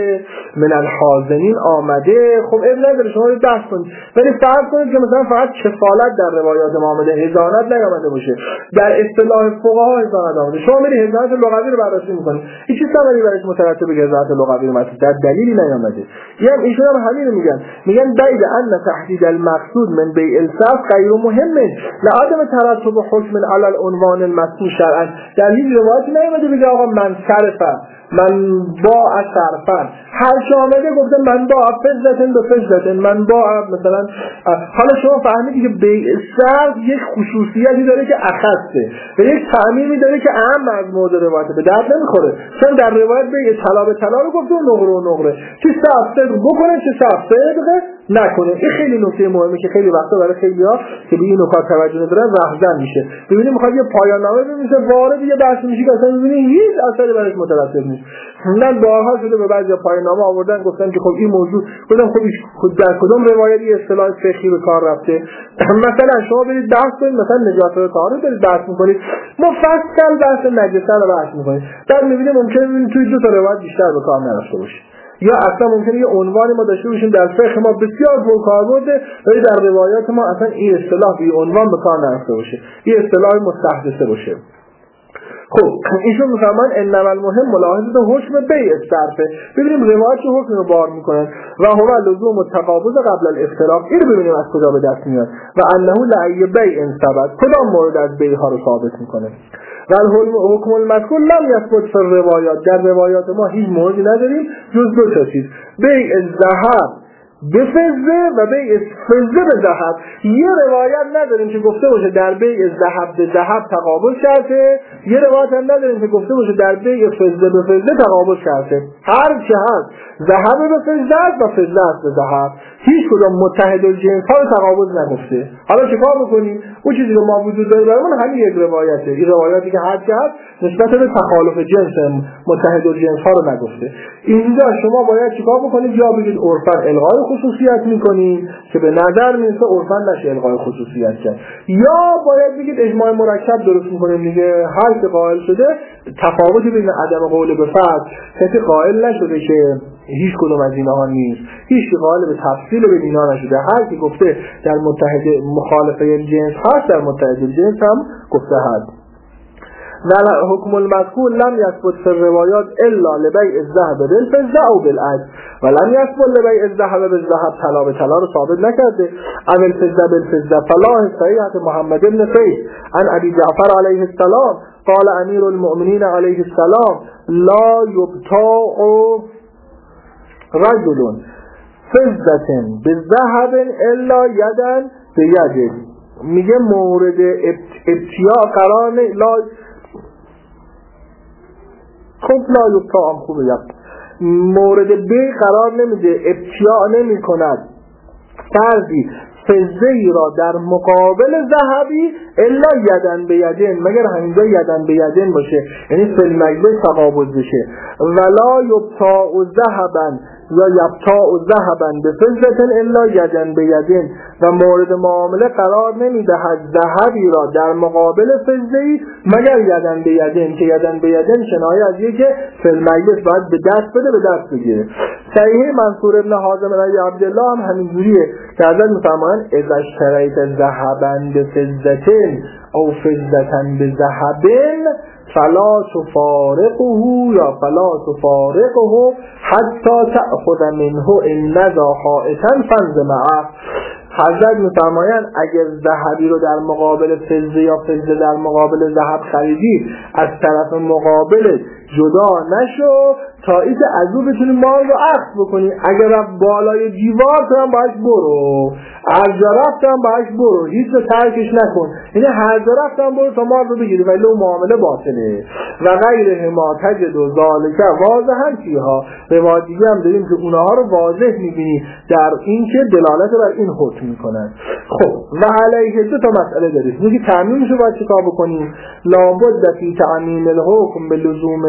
من الحازنین آمده خب اب نداره شما رو بحث کنید ولی فرض کنید که مثلا فقط کفالت در روایات ما آمده حضانت نیامده باشه در اصطلاح فقها حضانت آمده شما میری حضانت لغوی رو بررسی میکنید این چیز ثمری برایش مترتبه که حضانت لغوی رو مثلا در دلیلی نیامده یعنی ایشون هم همین رو میگن بعد ان تحدید المقصود من بیع الصرف غیر مهم لعدم ترتب حکم علی العنوان المذکور شرعا در هیچ روایتی نیامده بگه آقا من صرفم من با صرفم هر چه آمده گفته من با فضلتن به فضلتن من با مثلا حالا شما فهمیدی که بیع صرف یک خصوصیتی داره که اخصه و یک تعمیمی داره که اهم از مورد روایت به درد نمیخوره چون در روایت بیع طلا به طلا رو گفته و نقره چه صرف بکنه چه صرف نکنه این خیلی نکته مهمه که خیلی وقتا برای خیلی‌ها که به این نکات توجه ندارن رهزن میشه ببینید میخواد یه پایان نامه بنویسه وارد یه بحث میشه که اصلا میبینید هیچ اثری برایش مترتب نیست من بارها شده به بعضی پایان نامه آوردن گفتن که خب این موضوع گفتم خب در کدوم روایتی اصطلاح فقهی به کار رفته مثلا شما برید بحث کنید مثلا نجات طهاره دارید بحث میکنید مفصل بحث نجاسه رو بحث میکنید بعد میبینید ممکنه ببینید توی دو تا روایت بیشتر به کار نرفته باشه یا اصلا ممکنه یه عنوانی ما داشته باشیم در فقه ما بسیار پرکاربرده ولی در روایات ما اصلا این اصطلاح به عنوان به کار نرفته باشه، این اصطلاح مستحدثه باشه. خب ایشون میفهمن انما المهم ملاحظه حکم بیع الصرفه. ببینیم روایت چه حکمی رو بار میکنن و هو لزوم التقابض قبل الافتراق. این رو ببینیم از کجا به دست میاد و انه لعی بیع ثبت، کدام مورد از بیع ها رو ثابت میکنه. و حکم المذکور لم یثبت فی الروایات، در روایات ما هیچ موردی نداریم جز دو تا چیز، بیع الذهب به فضه و بیع فضه به ذهب. یه روایت نداریم که گفته باشه در بیع ذهب به ذهب تقابل کرده، یه روایت هم نداریم که گفته باشه در بیع فضه به فضه تقابل کرده. هر چه هست ذهب به فضه است و فضه است به ذهب، هیچ کدام متحد الجنس ها رو تقابل نگفته. حالا چیکار بکنیم؟ اون چیزی که ما وجود داره برامون همین یک روایته، این روایتی که هر چه هست نسبت به تخالف جنس متحد الجنس ها رو نگفته. اینجا شما باید چیکار بکنید؟ یا بگید عرفاً الغای خصوصیت میکنید که به نظر میرسه عرفاً نشه الغای خصوصیت کرد، یا باید بگید اجماع مرکب درست میکنیم دیگه. هر که قائل شده تفاوتی بین عدم قول به فرض، کسی قائل نشده که هیچ کدوم از اینها نیست، هیچ قائل به تفصیل به اینا نشده. هر کی گفته در متحد مخالفه جنس هست در متحد جنس هم گفته هست. و حکم المذکور لم یثبت فی الروایات الا لبیع الذهب بالفضه او بالعکس و لم یثبت لبیع الذهب بالذهب، طلا به طلا رو ثابت نکرده. او الفضه بالفضه فلا صحیحه محمد بن قیس عن ابی جعفر علیه السلام قال امیر المؤمنین علیه السلام لا یبتاع رجل فضه بالذهب الا یدا بید. میگه مورد ابتیاع قرار لا لا یبتاع خوبه مورد بی قرار نمیده، ابتیاع نمی کند فرضی فضه ای را در مقابل ذهبی الا یدن به یدن، مگر همینجا یدن به یدن باشه، یعنی فی المجلس تقابض بشه. ولا یبتاع ذهبا یا یبتاع ذهبا به فضه الا یدن به یدن، و مورد معامله قرار نمیدهد ذهبی را در مقابل فضه‌ای مگر یدن به یدن، که یدن به یدن کنایه از اینه که فی المجلس باید به دست بده، به دست بگیره. صحیح منصور ابن حازم علی عبدالله هم همینجوریه که حضرت میفرمایند اذا اشتریت ذهبا بفضة او فضة بذهب فلا تفارقه یا فلا تفارقه حتی تأخذ منه ان نزا حائطا فنز معه. حضرت میفرمایند اگر ذهبی رو در مقابل فضه یا فضه در مقابل ذهب خریدی، از طرف مقابل جدا نشو تا اینکه از او بتونی مال رو اخذ بکنی. اگر رفت بالای دیوار تو هم باش برو، هر جا رفت هم باش برو، هیچ رو ترکش نکن، یعنی هر جا رفت هم برو تا مال رو بگیری، ولی اون معامله باطله. و غیر ما تجد و ذالکه واضحا فیها. روایت دیگه هم داریم که اونها رو واضح میبینی در این که دلالت بر این حکم میکنن. خب و علیه دو تا مسئله داریم، میگه تعمیمش رو باید چیکار بکنیم؟ لابد فی تعمیم الحکم به لزوم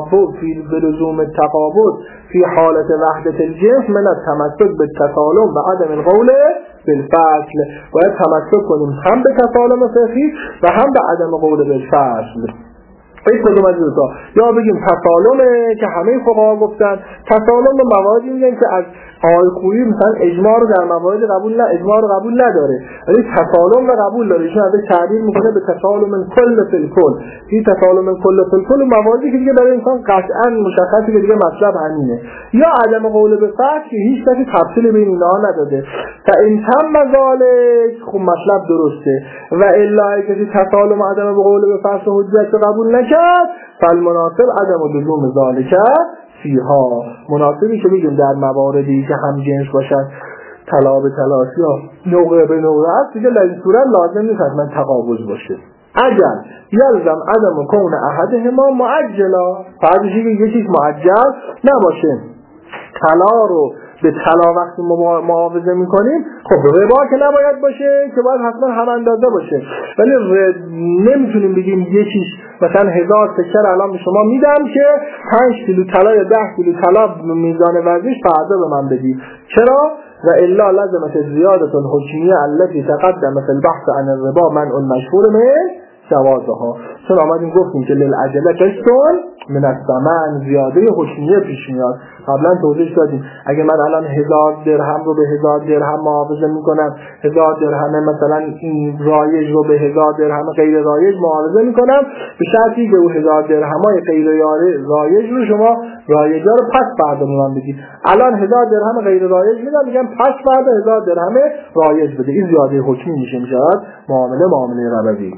التقابض فی حالت وحدت الجنس من التمسک بالتسالم و عدم القول بالفصل. باید تمسک کنیم هم به تسالم فقهی و هم به عدم قول بالفصل. این کدوم از دوتا؟ یا بگیم تسالمه که همه فقها گفتن تسالم به مواردی میگن که از آقای خویی مثلا اجماع رو در موارد قبول اجماع رو قبول نداره، ولی تسالم رو قبول داره. ایشون ازش تعبیر میکنه به تسالم کل فی الکل. این تسالم کل فی الکل مواردی که دیگه برای انسان قطعا مشخصه که دیگه مطلب همینه. یا عدم قول به فصل که هیچ کسی تفصیل بین اینها نداده. تا این تم ذالک خب مطلب درسته، و الا کسی تسالم عدم قول به فصل حجت قبول نکرد فالمناسب عدم لزوم ذالک فیها. مناسبی که میگیم در مواردی که هم جنس باشن طلا به طلا یا نوعه به نوعه است، دیگه در این صورت لازم نیست حتما تقابض باشه. اگر یلزم عدم کون احدهما معجلا، فرضش که یکیش معجل نباشه، طلا رو به طلا وقتی معاوضه میکنیم خب ربا که نباید باشه که باید حتما هم اندازه باشه، ولی نمیتونیم بگیم یکیش مثلا 1000 سکر الان به شما میدم که 5 کیلو طلا یا 10 کیلو طلا میزان وزنش فردا به من بدی. چرا؟ و الا لازمت زیادت الحکمیه التي تقدم في البحث عن الربا منع المشهور من جوازها. چون آمدیم گفتیم که للعجله قسطون من الثمن زیاده حکمیه پیش میاد. قبلا توضیح دادیم اگه من الان 1000 درهم رو به 1000 درهم معاوضه میکنم، 1000 درهم مثلا این رایج رو به 1000 درهم غیر رایج معاوضه میکنم، به شرطی که اون 1000 درهمای غیر رایج رو شما رایجا رو پس فردا من بدید. الان 1000 درهم غیر رایج میگم پس فردا 1000 درهم رایج بده. این زیاده حکمی میشه معامله ربوی.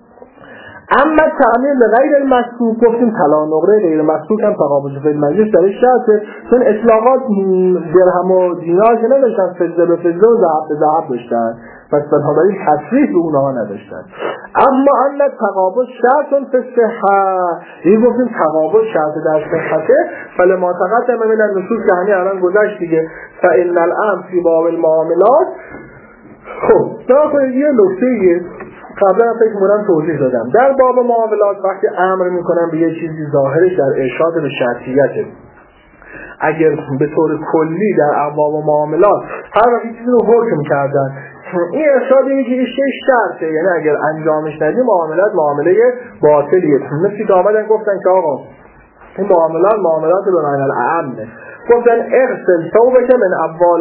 اما تعمیل به غیر المسکوک گفتیم طلا نقره غیر مسکوک هم تقابض فی المجلس درش شرطه، چون اطلاقات درهم و دینار که نداشتن، فضه به فضه و ذهب به ذهب داشتن، پس بنابراین تصریح به اونها نداشتن. اما ان تقابض شرط فی الصحه، این گفتیم تقابض شرط در صحته، فلما تقدم من النصوص که همین الان گذشت دیگه، فان الامر فی باب المعاملات. خب نکنید یه نکته قبلا فکر کنم توضیح دادم، در باب معاملات وقتی امر میکنن به یه چیزی ظاهرش در ارشاد به شرطیته، اگر به طور کلی در ابواب معاملات هر وقت چیزی رو حکم کردن این ارشاد اینه که این شرطه، یعنی اگر انجامش ندی معامله باطلیه. مثل که آمدن گفتن که آقا این معاملات به معنی العامه، گفتن اغسل ثوبک من اول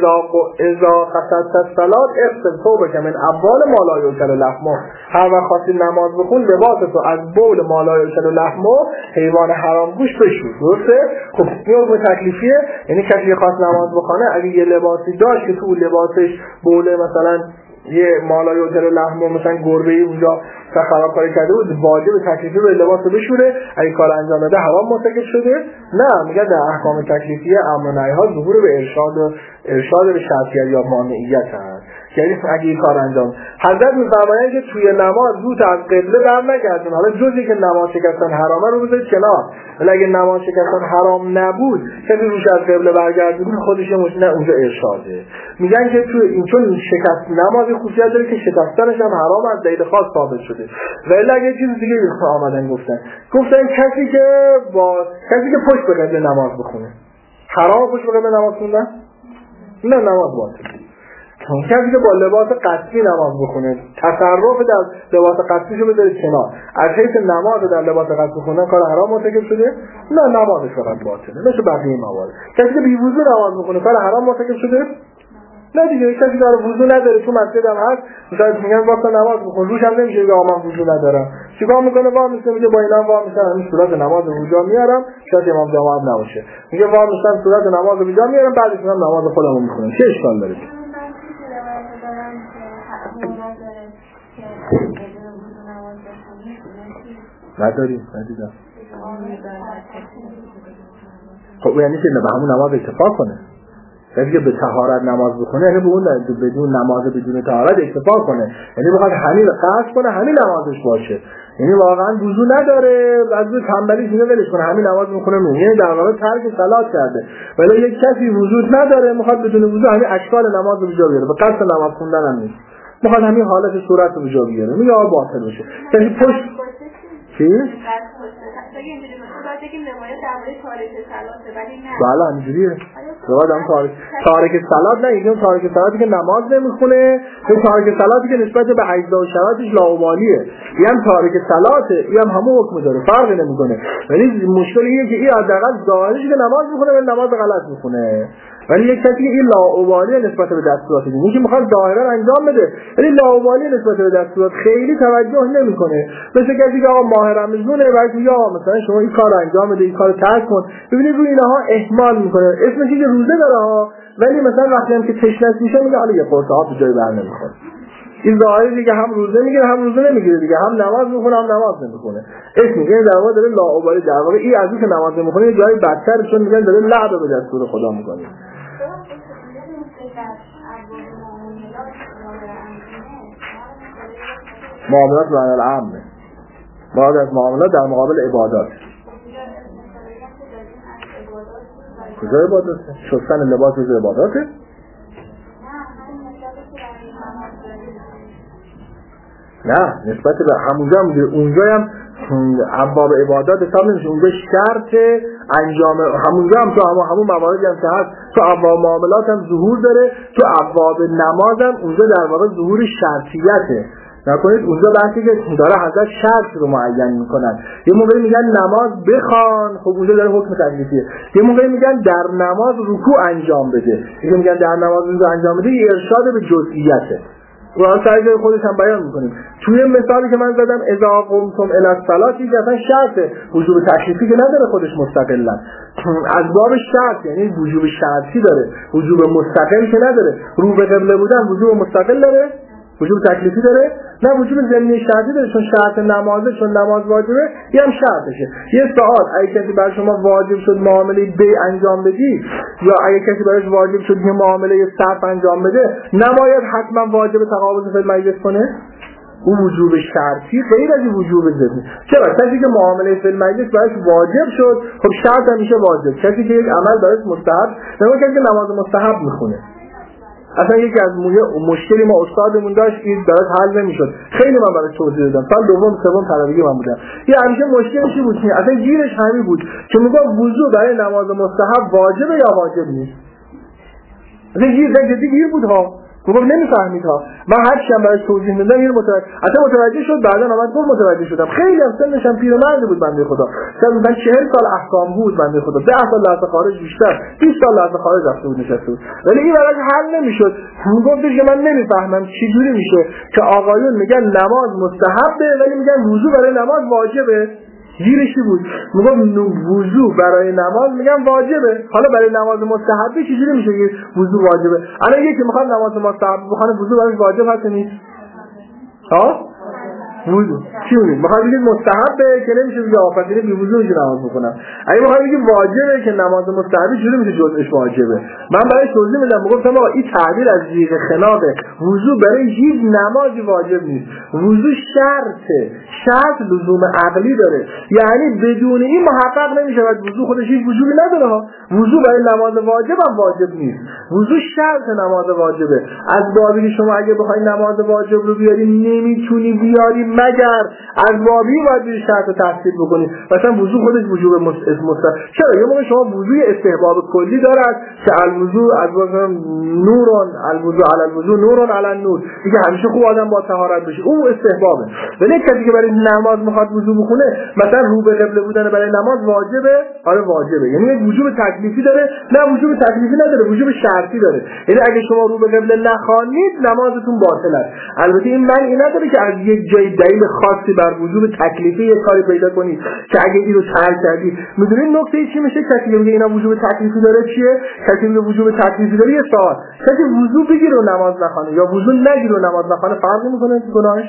اذا قصدت الصلاة اغسل ثوبک من اول ما لا یؤکل لحمه. هر وقت خواستی نماز بخون لباستو از بول ما لا یؤکل لحمه، حیوان حرام گوش بشور. درسته؟ خب این حکم تکلیفیه، یعنی کسی خواست نماز بخونه اگه یه لباسی داشت که تو لباسش بول مثلا یه مالا یوتر لحمه مثلا گربه‌ای اونجا خرابکاری کرده بود، واجب تکلیفی به لباس بشوره، اگه کار انجام بده حرام مرتکب شده؟ نه، میگه در احکام تکلیفیه امر و نهی ها ظهور به ارشاد به شرطیت یا مانعیت هست. یعنی اگه این کار انجام حضرت می‌فرمایند که توی نماز روت از قبله برنگردون، حالا جزی که نماز شکستن حرامه رو بذارید کنار، ولی اگه نماز شکستن حرام نبود کسی روش از قبله برگردون خودش نه اونجا ارشاده. میگن که توی این چون شکست نماز خصوصیت داره که شکستنش هم حرام از دلیل خاص ثابت شده. ولی اگه چیز دیگه آمدن گفتن کسی که پشت به قبله نماز بخونه حرام پشت به قبله نماز خوندن؟ نه، نماز باطله. کسی که با لباس قصدی نماز بخونه تصرف در لباس قصدیشو بذارید کنار، از حیث نماز در لباس قصدی خوندن کار حرام مرتکب شده؟ نه، نمازش فقط باطله مثل بقیه موارد. کسی که بی وضو نماز بخونه کار حرام مرتکب شده؟ نه دیگه. کسی که وضو نداره تو مسجد هم هست مثلا میگن واسه نماز بخون، روش هم نمیشه بگه من وضو ندارم، چیکار میکنه؟ وام میشه میگه با اینا وام میشن همین صورت نماز وضو میارم، شاید امام جماعت نباشه، میگه وام میشن صورت نماز وضو میارم، بعدش هم نماز خودمون میخونم. چه اشکال داره؟ نداریم. خب یعنی که به همون نماز اتفاق کنه، یعنی که به طهارت نماز بخونه، یعنی به اون بدون نماز بدون طهارت اتفاق کنه، یعنی بخواد همین قصد کنه همین نمازش باشه، یعنی واقعا وضو نداره از تنبلی شده ولش کنه همین نماز میخونه، یعنی در واقع ترک صلات کرده. ولی یک کسی وضو نداره میخواد بدون وضو همین اشکال نماز رو به جا بیاره، به قصد نماز خوندن هم نیست، میخواد همین حالت صورت رو به جا بیاره، میگه آ باطل بشه. یعنی پشت چی؟ بله همینجوریه. رواد هم تارک صلات نه، اینجا تارک صلاتی که نماز نمیخونه، این تارک صلاتی که نسبت به اجزا و شرایطش لاابالیه، این هم تارک صلاته، این هم همون حکم داره، فرقی نمیکنه. ولی مشکل اینه که این حداقل ظاهرش که نماز میخونه ولی نماز غلط میخونه، ولی یک کسی که این لاابالی نسبت به دستورات دینی که میخواد ظاهرا انجام بده ولی لاابالی نسبت به دستورات خیلی توجه نمیکنه، مثل کسی که آقا ماه رمضانه بعد میگه مثلا شما این کارو انجام بده، این کارو ترک کن، ببینید روی اینها اهمال میکنه، اسمش که روزه داره ها، ولی مثلا وقتی هم که تشنه میشه میگه حالا یه قرص آب جای بر نمیخوره. این ظاهری دیگه هم روزه میگیره هم روزه نمیگیره دیگه، هم نماز میخونه هم نماز نمیخونه، اسم میگه در واقع داره لاابالی، در واقع این از اینکه نماز نمیخونه یه جایی بدتر، چون میگن داره لعب به دستور خدا میکنه. معاملات معنی العامه، بعد از معاملات در مقابل عبادات. کجا عباداته؟ شستن لباس روز عباداته؟ نه، نسبت به همونجا هم اونجا هم ابواب عبادات حساب نمیشه، اونجا شرط انجام، همونجا هم تو همون مواردی هم که هست تو ابواب معاملات هم ظهور داره، تو ابواب نماز هم اونجا در واقع ظهور شرطیته، نکنید اونجا بحثی که داره حضرت شرط رو معین میکنن. یه موقعی میگن نماز بخوان، خب اونجا داره حکم تکلیفیه. یه موقعی میگن در نماز رکوع انجام بده، یه میگن در نماز رکوع انجام بده، یه ارشاد به جزئیاته. و آن سر خودش هم بیان میکنیم. توی مثالی که من زدم اذا قمتم الی الصلاة که اصلا شرطه، وجوب تکلیفی که نداره خودش مستقلا. از باب شرط یعنی وجوب شرطی داره، وجوب مستقل که نداره. رو به قبله بودن وجوب مستقل داره، وجوب تکلیفی داره، نه وجوب ضمنی شرطی داره، چون شرط نمازه، چون نماز واجبه، یه هم شرطشه. یه سوال، اگه کسی برای شما واجب شد معامله بی انجام بدی، یا اگه کسی برایش واجب شد یه معامله صرف انجام بده، نباید حتما واجب تقابض فی المجلس کنه؟ اون وجوب شرطی غیر از وجوب ضمنی. چرا؟ کسی که معامله فی المجلس برایش واجب شد، خب شرط همیشه واجب. کسی که یک عمل برایش مستحب، نه کسی که نماز مستحب میخونه. اصلا یکی از مشکلی ما استادمون داشت این داره حل نمیشد. خیلی من براش توضیح دادم. سال دوم سوم تراویحی من بودم. یه همیشه مشکلش بود که اصلا گیرش همین بود که میگه وضو برای نماز مستحب واجبه یا واجب نیست. اصلا گیر بود ها. گفتم نمیفهمید ها. من هر چی هم براش توضیح میدادم این متوجه شد. بعدا آمد گفت متوجه شدم. خیلی هم سنش هم پیرمرد بود بنده خدا. مثلا 40 سال احکام بود بنده خدا. 10 سال لحظه خارج بیشتر، 20 سال لحظه خارج رفته بود نشسته بود. ولی این براش حل نمیشد. گفتش که من نمیفهمم چه جوری میشه که آقایون میگن نماز مستحبه ولی میگن وضو برای نماز واجبه. گیرشی بود. میگم وضو برای نماز میگم واجبه، حالا برای نماز مستحبه چجوری میشه که وضو واجبه؟ الان یکی میخواد نماز مستحب بخونه وضو براش واجب هست نیست؟ ها؟ وضو چی میگه؟ میخواد بگید مستحبه که نمیشه بگه آفرین بی وضو میشه نماز بخونم. اگه میخواد بگید واجبه که نماز مستحبه چجوری میشه جزءش واجبه؟ من برای توضیح میدم. میگفتم آقا این تعبیر از زیر خناقه. وضو برای هیچ نمازی واجب نیست. وضو شرطه. شرط لزوم عقلی داره. یعنی بدون این محقق نمیشه. وضو خودش هیچ وجوبی نداره ها. وضو برای نماز واجب هم واجب نیست. وضو شرط نماز واجبه. از بابی که شما اگه بخوای نماز واجب رو بیاری نمیتونی بیاری مگر از بابی باید بری شرط رو تحصیل بکنی. مثلا وضو خودش وجوب مستقل. چرا یه موقع شما وضوی استحباب کلی دارد که الوضو از نورون الوضو علی الوضو نورون علی النور، دیگه همیشه خوب آدم با طهارت بشه، اون استحبابه. ولی کسی که برای نماز میخواد وضو بخونه مثلا رو به قبله بودن برای نماز واجبه، آره واجبه. یعنی یک وجوب تکلیفی داره، نه وجوب تکلیفی نداره، وجوب شرطی داره. یعنی اگه شما رو به قبله نخوانید نمازتون باطله. البته این معنی نداره که از یک جای دلیل خاصی بر وجوب تکلیفی یک کاری پیدا کنید که اگه اینو ترک کردی. میدونید نکته چی میشه؟ کسی میگه اینا وجوب تکلیفی داره چیه؟ کسی میگه وجوب تکلیفی داره یه سوال. کسی وضو بگیره و نماز نخونه یا وضو نگیره و نماز نخونه فرق نمیکنه گناهش؟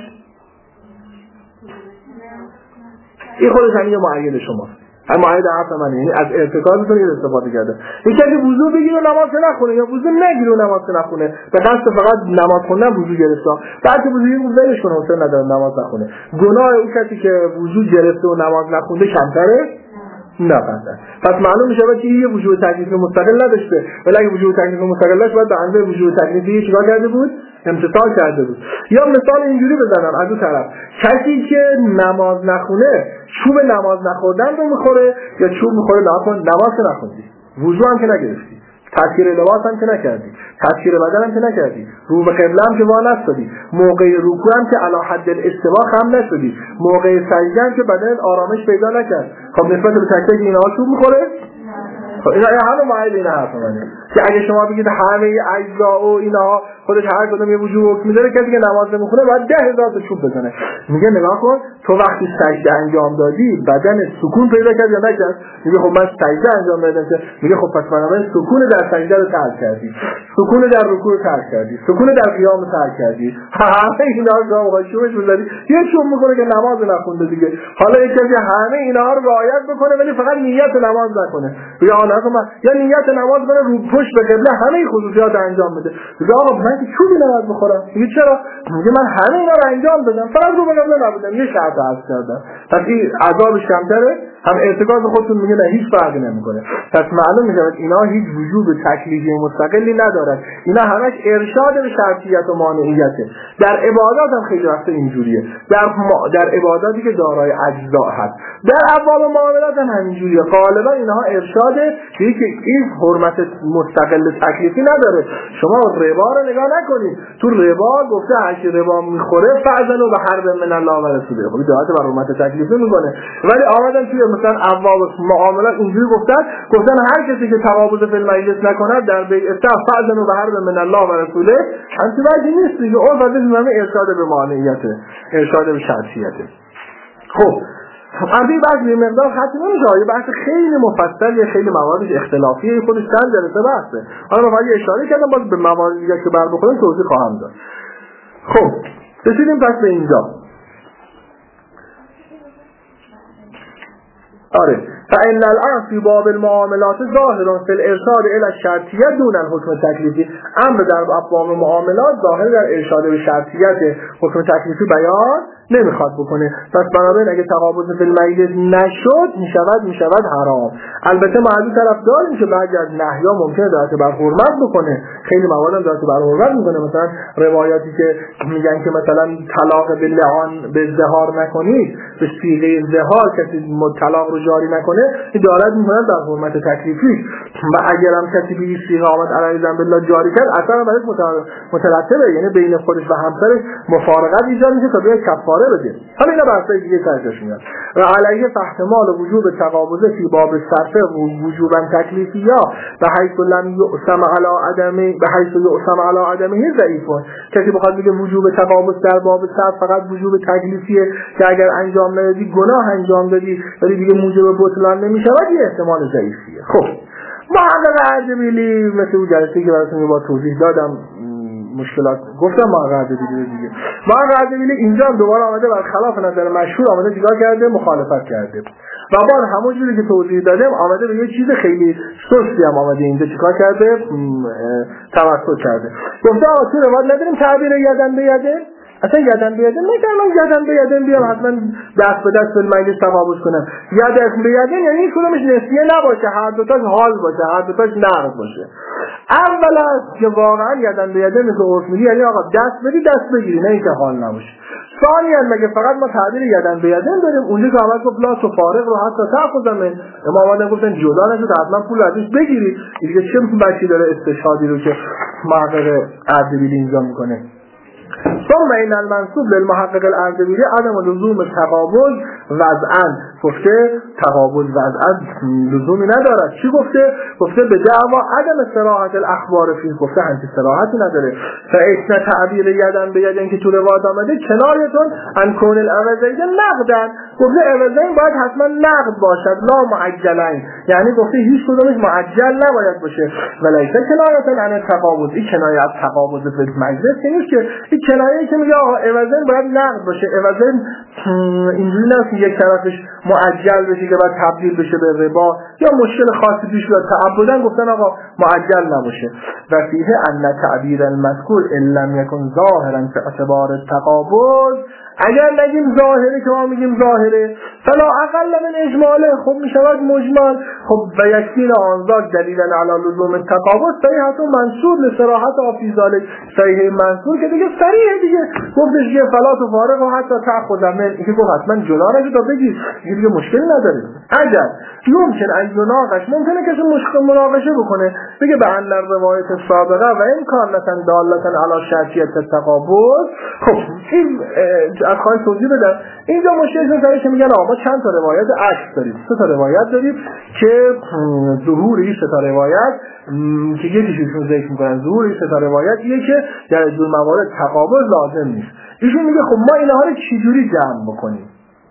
این خودش همین معید شماست. هم معید حرف منه، یعنی از ارتکابتون استفاده کرده. این کسی وضو بگیره و نماز نخونه یا وضو نگیره و نماز نخونه، به قصد فقط نماز خوندن وضو گرفته. بعد وضوی ولش کنه اصلا نداره نماز نخونه. گناه اون کسی که وضو گرفته و نماز نخونده کمتره؟ نه قطعا. پس معلوم میشه که یه وجوب تکلیفی مستقل نداشته، ولی اگه وجوب تکلیفی مستقل داشت باید به اندازه وجوب تکلیفی چیکار کرده بود؟ امتثال کرده بود. یا مثال اینجوری بزنم از اون طرف، کسی که نماز نخونه چوب نماز نخوردن رو میخوره یا چوب میخوره نماز که نخوندی، وضو هم که نگرفتی، تطهیر لباس هم که نکردی، تطهیر بدن هم که نکردی، رو به قبله هم که وا نستادی، موقع رکوع هم که علی حد الاستوا خم نشدی، موقع سجده هم که بدنت آرامش پیدا نکرد. خب نسبت به تک تک اینها چوب میخوره؟ خب اینا همه معید اینا حرف منه که اگه شما بگید همه اجزا و اینها خودش هر کدوم یه وجوب حکم می‌داره، کسی که نماز نمیخونه باید 10,000 تا چوب بزنه. میگه نگاه کن تو وقتی سجده انجام دادی بدن سکون پیدا کرد یا نکرد؟ میگه خب من سجده انجام دادم. میگه خب پس بنابراین سکون در سجده رو ترک کردی، سکون در رکوع رو ترک کردی، سکون در قیام رو ترک کردی. همه اینا رو شما چوبش بزنی یه چوب میخوره که نماز نخونده دیگه. حالا یک کسی همه اینا رو رعایت بکنه ولی فقط نیت نماز نکنه، یا یا نیت نماز کنه رو پشت به قبله همه خصوصیات انجام بده. میگه آقا من که چوبی نماز بخورم. میگه چرا؟ میگه من همه اینا رو انجام دادم فقط رو به قبله نبودم، یه شرط حذف کردم. پس این عذابش کمتره هم ارتکاز خودتون میگه نه هیچ فرقی نمیکنه. پس معلوم میشه اینا هیچ وجود تکلیفی مستقلی ندارن، اینا همش ارشاد به شرطیت و مانعیته. در عبادات هم خیلی وقت اینجوریه، در عباداتی که دارای اجزا هست، در ابواب معاملات هم همینجوریه. غالبا اینها ارشاده که این حرمت مستقل تکلیفی نداره. شما ربا رو نگاه نکنید، تو ربا گفته هر کی ربا میخوره فاذن و حرب من الله و رسوله، خب دعوت بر حرمت تکلیفی میکنه. ولی آمدن توی مثلا ابواب معاملات اینجوری گفتن هر کسی که تقابض فی المجلس نکنه در بیع فاذن و حرب من الله و رسوله، همچین وجهی نیست دیگه. اون واسه همه ارشاد به مانعیته، ارشاد به شرطیته. خب عربی بعد یه مقدار خط نمیشه، یه بحث خیلی مفصل، خیلی موادش اختلافیه، خودش چند جلسه بحثه. حالا من اشاره کردم، باز به مواردی که بر بخوریم توضیح خواهم داد. خب رسیدیم پس به اینجا. آره فإن الأمر في باب المعاملات ظاهر في الإرشاد إلى الشرطية دون الحكم التكليفي. امر در ابواب معاملات ظاهر در ارشاد به شرطیت، حکم تکلیفی بیان نمیخواد بکنه. پس بنابراین اگه تقابض فی المجلس نشد میشود حرام. البته معلوم طرف داریم که بعضی از نهیا ممکنه دعوت بر حرمت بکنه، خیلی موارد هم دعوت بر حرمت میکنه. مثلا روایاتی که میگن که مثلا طلاق به لعان به ازدهار نکنید، به صیغه ازدهار کسی طلاق رو جاری نکنه، این دارد میکنه در حرمت تکلیفی. و اگر هم کسی به این صیغه آمد علیه ذنب الله جاری کرد، اثر برای مترتبه، یعنی بین خودش و همسرش مفارقت ایجاد میشه تا بیاد کفاره بده. حالا اینا بحثای دیگه سرش میاد. و علیه فاحتمال وجوب تقابض فی باب الصرف وجوبا تکلیفیا به حیث لم یقسم علی عدمه به حیث یقسم علی عدمه ضعیفون. کسی بخواد بگه وجوب تقابض در باب صرف فقط وجوب تکلیفیه که اگر انجام ندادی گناه انجام دادی ولی دیگه موجب بطلان نمیشود، یه احتمال ضعیفیه. خب محقق اردبیلی مثل اون جلسه‌ای که براتون با توضیح دادم مشکلات گفتم، محقق اردبیلی اینجا هم دوباره آمده بر خلاف نظر مشهور آمده چیکار کرده؟ مخالفت کرده. و بعد همون جوری که توضیح دادم آمده به یه چیز خیلی سستی هم آمده اینجا چیکار کرده؟ توسط کرده. گفته آقا تو روایت نداریم تعبیر یدن به یدن، اصلا یدن به یدن نگرم، یدن به یدن بیام حتما دست به دست مجلس تقابض کنم. یدن به یدن یعنی این کدومش نسیه نباشه، هر دوتاش حال باشه، هر دوتاش نقض باشه. اول از که واقعا یدن به یدن مثل عرف میگی یعنی آقا دست بدی دست بگیری، نه اینکه حال نباشه. ثانیاً مگه فقط ما تعبیر یدن به یدن داریم؟ اونجا که اول گفت لا تو فارغ رو حتی تاخذ من، اما اومدن گفتن جدا نشد حتما پول ازش بگیری. دیگه چه بچی داره استشهادی رو که محقق اردبیلی اینجا میکنه. ثم این المنصوب للمحقق الاردبیلی عدم لزوم تقابض وضعاً. گفته تقابض وضعاً لزومی ندارد. چی گفته؟ گفته به دعوا عدم صراحت الاخبار فيه، گفته همچین صراحتی نداره. فاحنا تعبیر یدن به یدن که تو روایت آمده کنایتون ان کون العوضین نقدن، گفته عوضین باید حتما نقد باشد لا معجلین، یعنی گفته هیچ کدومش معجل نباید باشه. ولیس کنایتون ان تقابض، این کنایه از تقابض به مجلس نیست که، این کنایه‌ای که میگه آقا عوضین باید نقد باشه. عوضین اینجوری نیست که یک طرفش معجل بشه که بعد تبدیل بشه به ربا یا مشکل خاصی پیش بیاد. تعبدن گفتن آقا معجل نباشه. و فیه ان تعبیر المذکور ان لم یکن ظاهرا فی اعتبار التقابض، اگر نگیم ظاهره که ما میگیم ظاهره فلا اقل من اجماله، خب میشود مجمل. خب و یکین آنزاد دلیلا علی لزوم التقابض صحیحت و منصور لصراحت آفی ذالک، صحیح منصور که دیگه صریحه دیگه، گفتش که فلا تو فارغ و حتی تأخذ من، این که گفت حتما جدا نگید تا بگید دیگه مشکلی نداره. اگر ممکن از مناقش ممکنه کسی مناقشه بکنه بگه به ان روایت سابقه و این کانتن دالتن علی شرطیت التقابض. خب این از خواهی توضیح بدم اینجا مشکل سایی که میگن آقا ما چند تا روایت عکس داریم، 3 تا روایت داریم که ظهور این 3 تا روایت که یکیشون ذکر میکنن ظهور این 3 تا روایت یه که در دور موارد تقابض لازم نیست. ایشون میگه خب ما اینها رو چجوری جمع بکنیم؟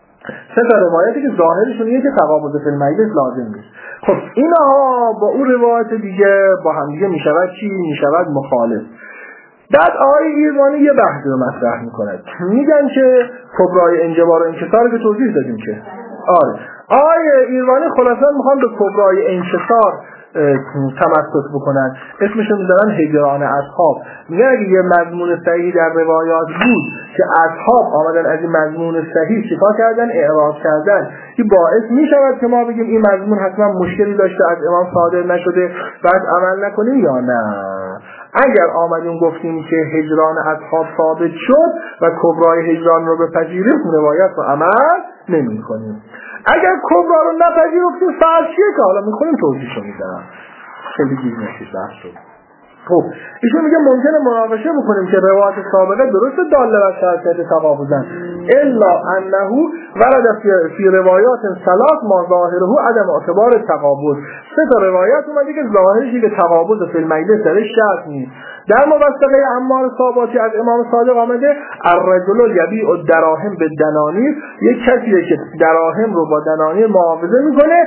3 تا روایتی که ظاهرشون اینه که تقابض فی المجلس لازم نیست. خب اینها با اون روایت دیگه با هم دیگه میشود چی؟ میشود مخالف. بعد آقای ایرانی یه بحث رو مطرح میکنه، میگن که کبرای انجبار و انکسار که توضیح دادیم که آره آقای ایرانی خلاصا میخوان به کبرای انکسار تمسک بکنن، اسمشو میذارن هجران اصحاب. میگن اگه یه مضمون صحیح در روایات بود که اصحاب آمدن از این مضمون صحیح چیکار کردن، اعراض کردن، این باعث میشود که ما بگیم این مضمون حتما مشکلی داشته، از امام صادر نشده، بعد عمل نکنیم یا نه. اگر آمدیم گفتیم که هجران اصحاب ثابت شد و کبرای هجران رو بپذیریم، روایت رو عمل نمی کنیم. اگر کبرا رو نپذیرفتیم فرشیه که حالا میخونیم توضیحشو میدم، خیلی گیز نشید بحث رو. خب ایشون میگه ممکنه مناقشه بکنیم که روایت سابقه درست داله بر شرطیت تقابضن، الا انه ورد فی روایات ثلاث ما ظاهره عدم اعتبار تقابض. 3 روایت اومده که ظاهرش که تقابض فی المجلس درش شرط نیست. در موثقه عمار صاباتی از امام صادق آمده الرجل یبیع الدراهم بالدنانیر، یک کسیه که دراهم رو با دنانیر معاوضه میکنه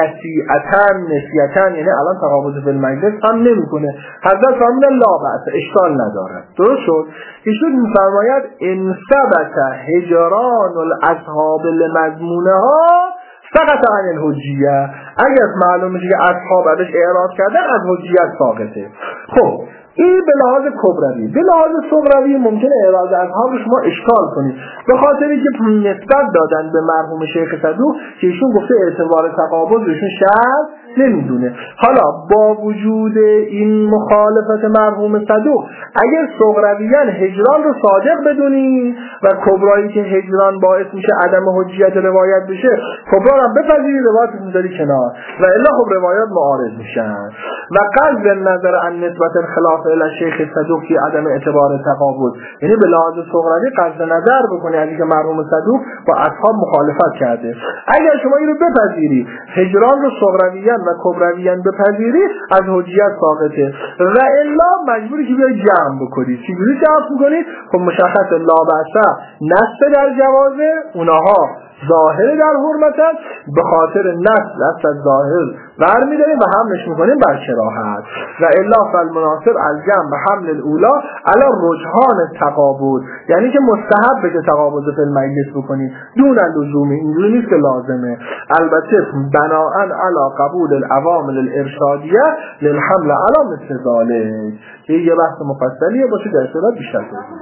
نسیعتن، یعنی الان تقابض فی المجلس هم نمیکنه. حضرت فرمودن لا بأس، اشکال نداره. درست شد. ایشون میفرماید ان ثبت هجران الاصحاب لمضمونها سقط عن الحجیه، اگر معلوم میشه که اصحاب ازش اعراض کردن از حجیت ساقطه. خب این به لحاظ کبروی. به لحاظ صغروی ممکنه اعراض اصحاب رو شما اشکال کنید، به خاطری که نسبت دادن به مرحوم شیخ صدوق که ایشون گفته اعتبار تقابض ایشون شرط نمیدونه. حالا با وجود این مخالفت مرحوم صدوق اگر صغرویان هجران رو صادق بدونی و کبرایی که هجران باعث میشه عدم حجیت روایت بشه، کبرا رو بپذیری، روایت رو میذاری کنار و الا خب روایات معارض میشن. و قصد نظر عن نسبت خلاف الی شیخ صدوق که عدم اعتبار تقابض، یعنی به لحاظ صغروی قصد نظر بکنی از اینکه مرحوم صدوق با اصحاب مخالفت کرده. اگر شما اینو بپذیری، هجران رو صغرویان و کبرویان بپذیری، از حجیت ساقطه و الا مجبوری که بیای جمع بکنی. چجوری جمع میکنی؟ خب مشخص لا بأس نص در جوازه، اونها ظاهر در حرمتن، به خاطر نص دست از ظاهر برمی‌داریم و حملش میکنیم بر کراهت و الا فالمناصر الجمع به حمل الاولا علی رجحان تقابض، یعنی که مستحب به تقابض فی المجلس بکنیم دون لزوم، اینجوری نیست که لازمه. البته بناء علی قبول العوامل الارشادیه للحمل علی مثل ذلك. یه بحث مفصلیه باشه در صورت بیشتر توضیح.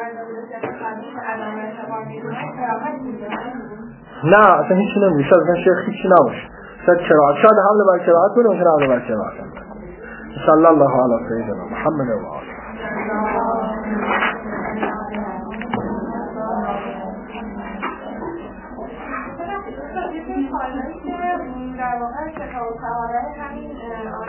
نه اصلا هیچی نمیشه، اصلا شیخ هیچی نباشه، شاید قرائت، شاید حمل بر قرائت کنه، ممکنه حمل بر قرائت کنه. صلی الله علی سیدنا محمد و آله. در واقع کتاب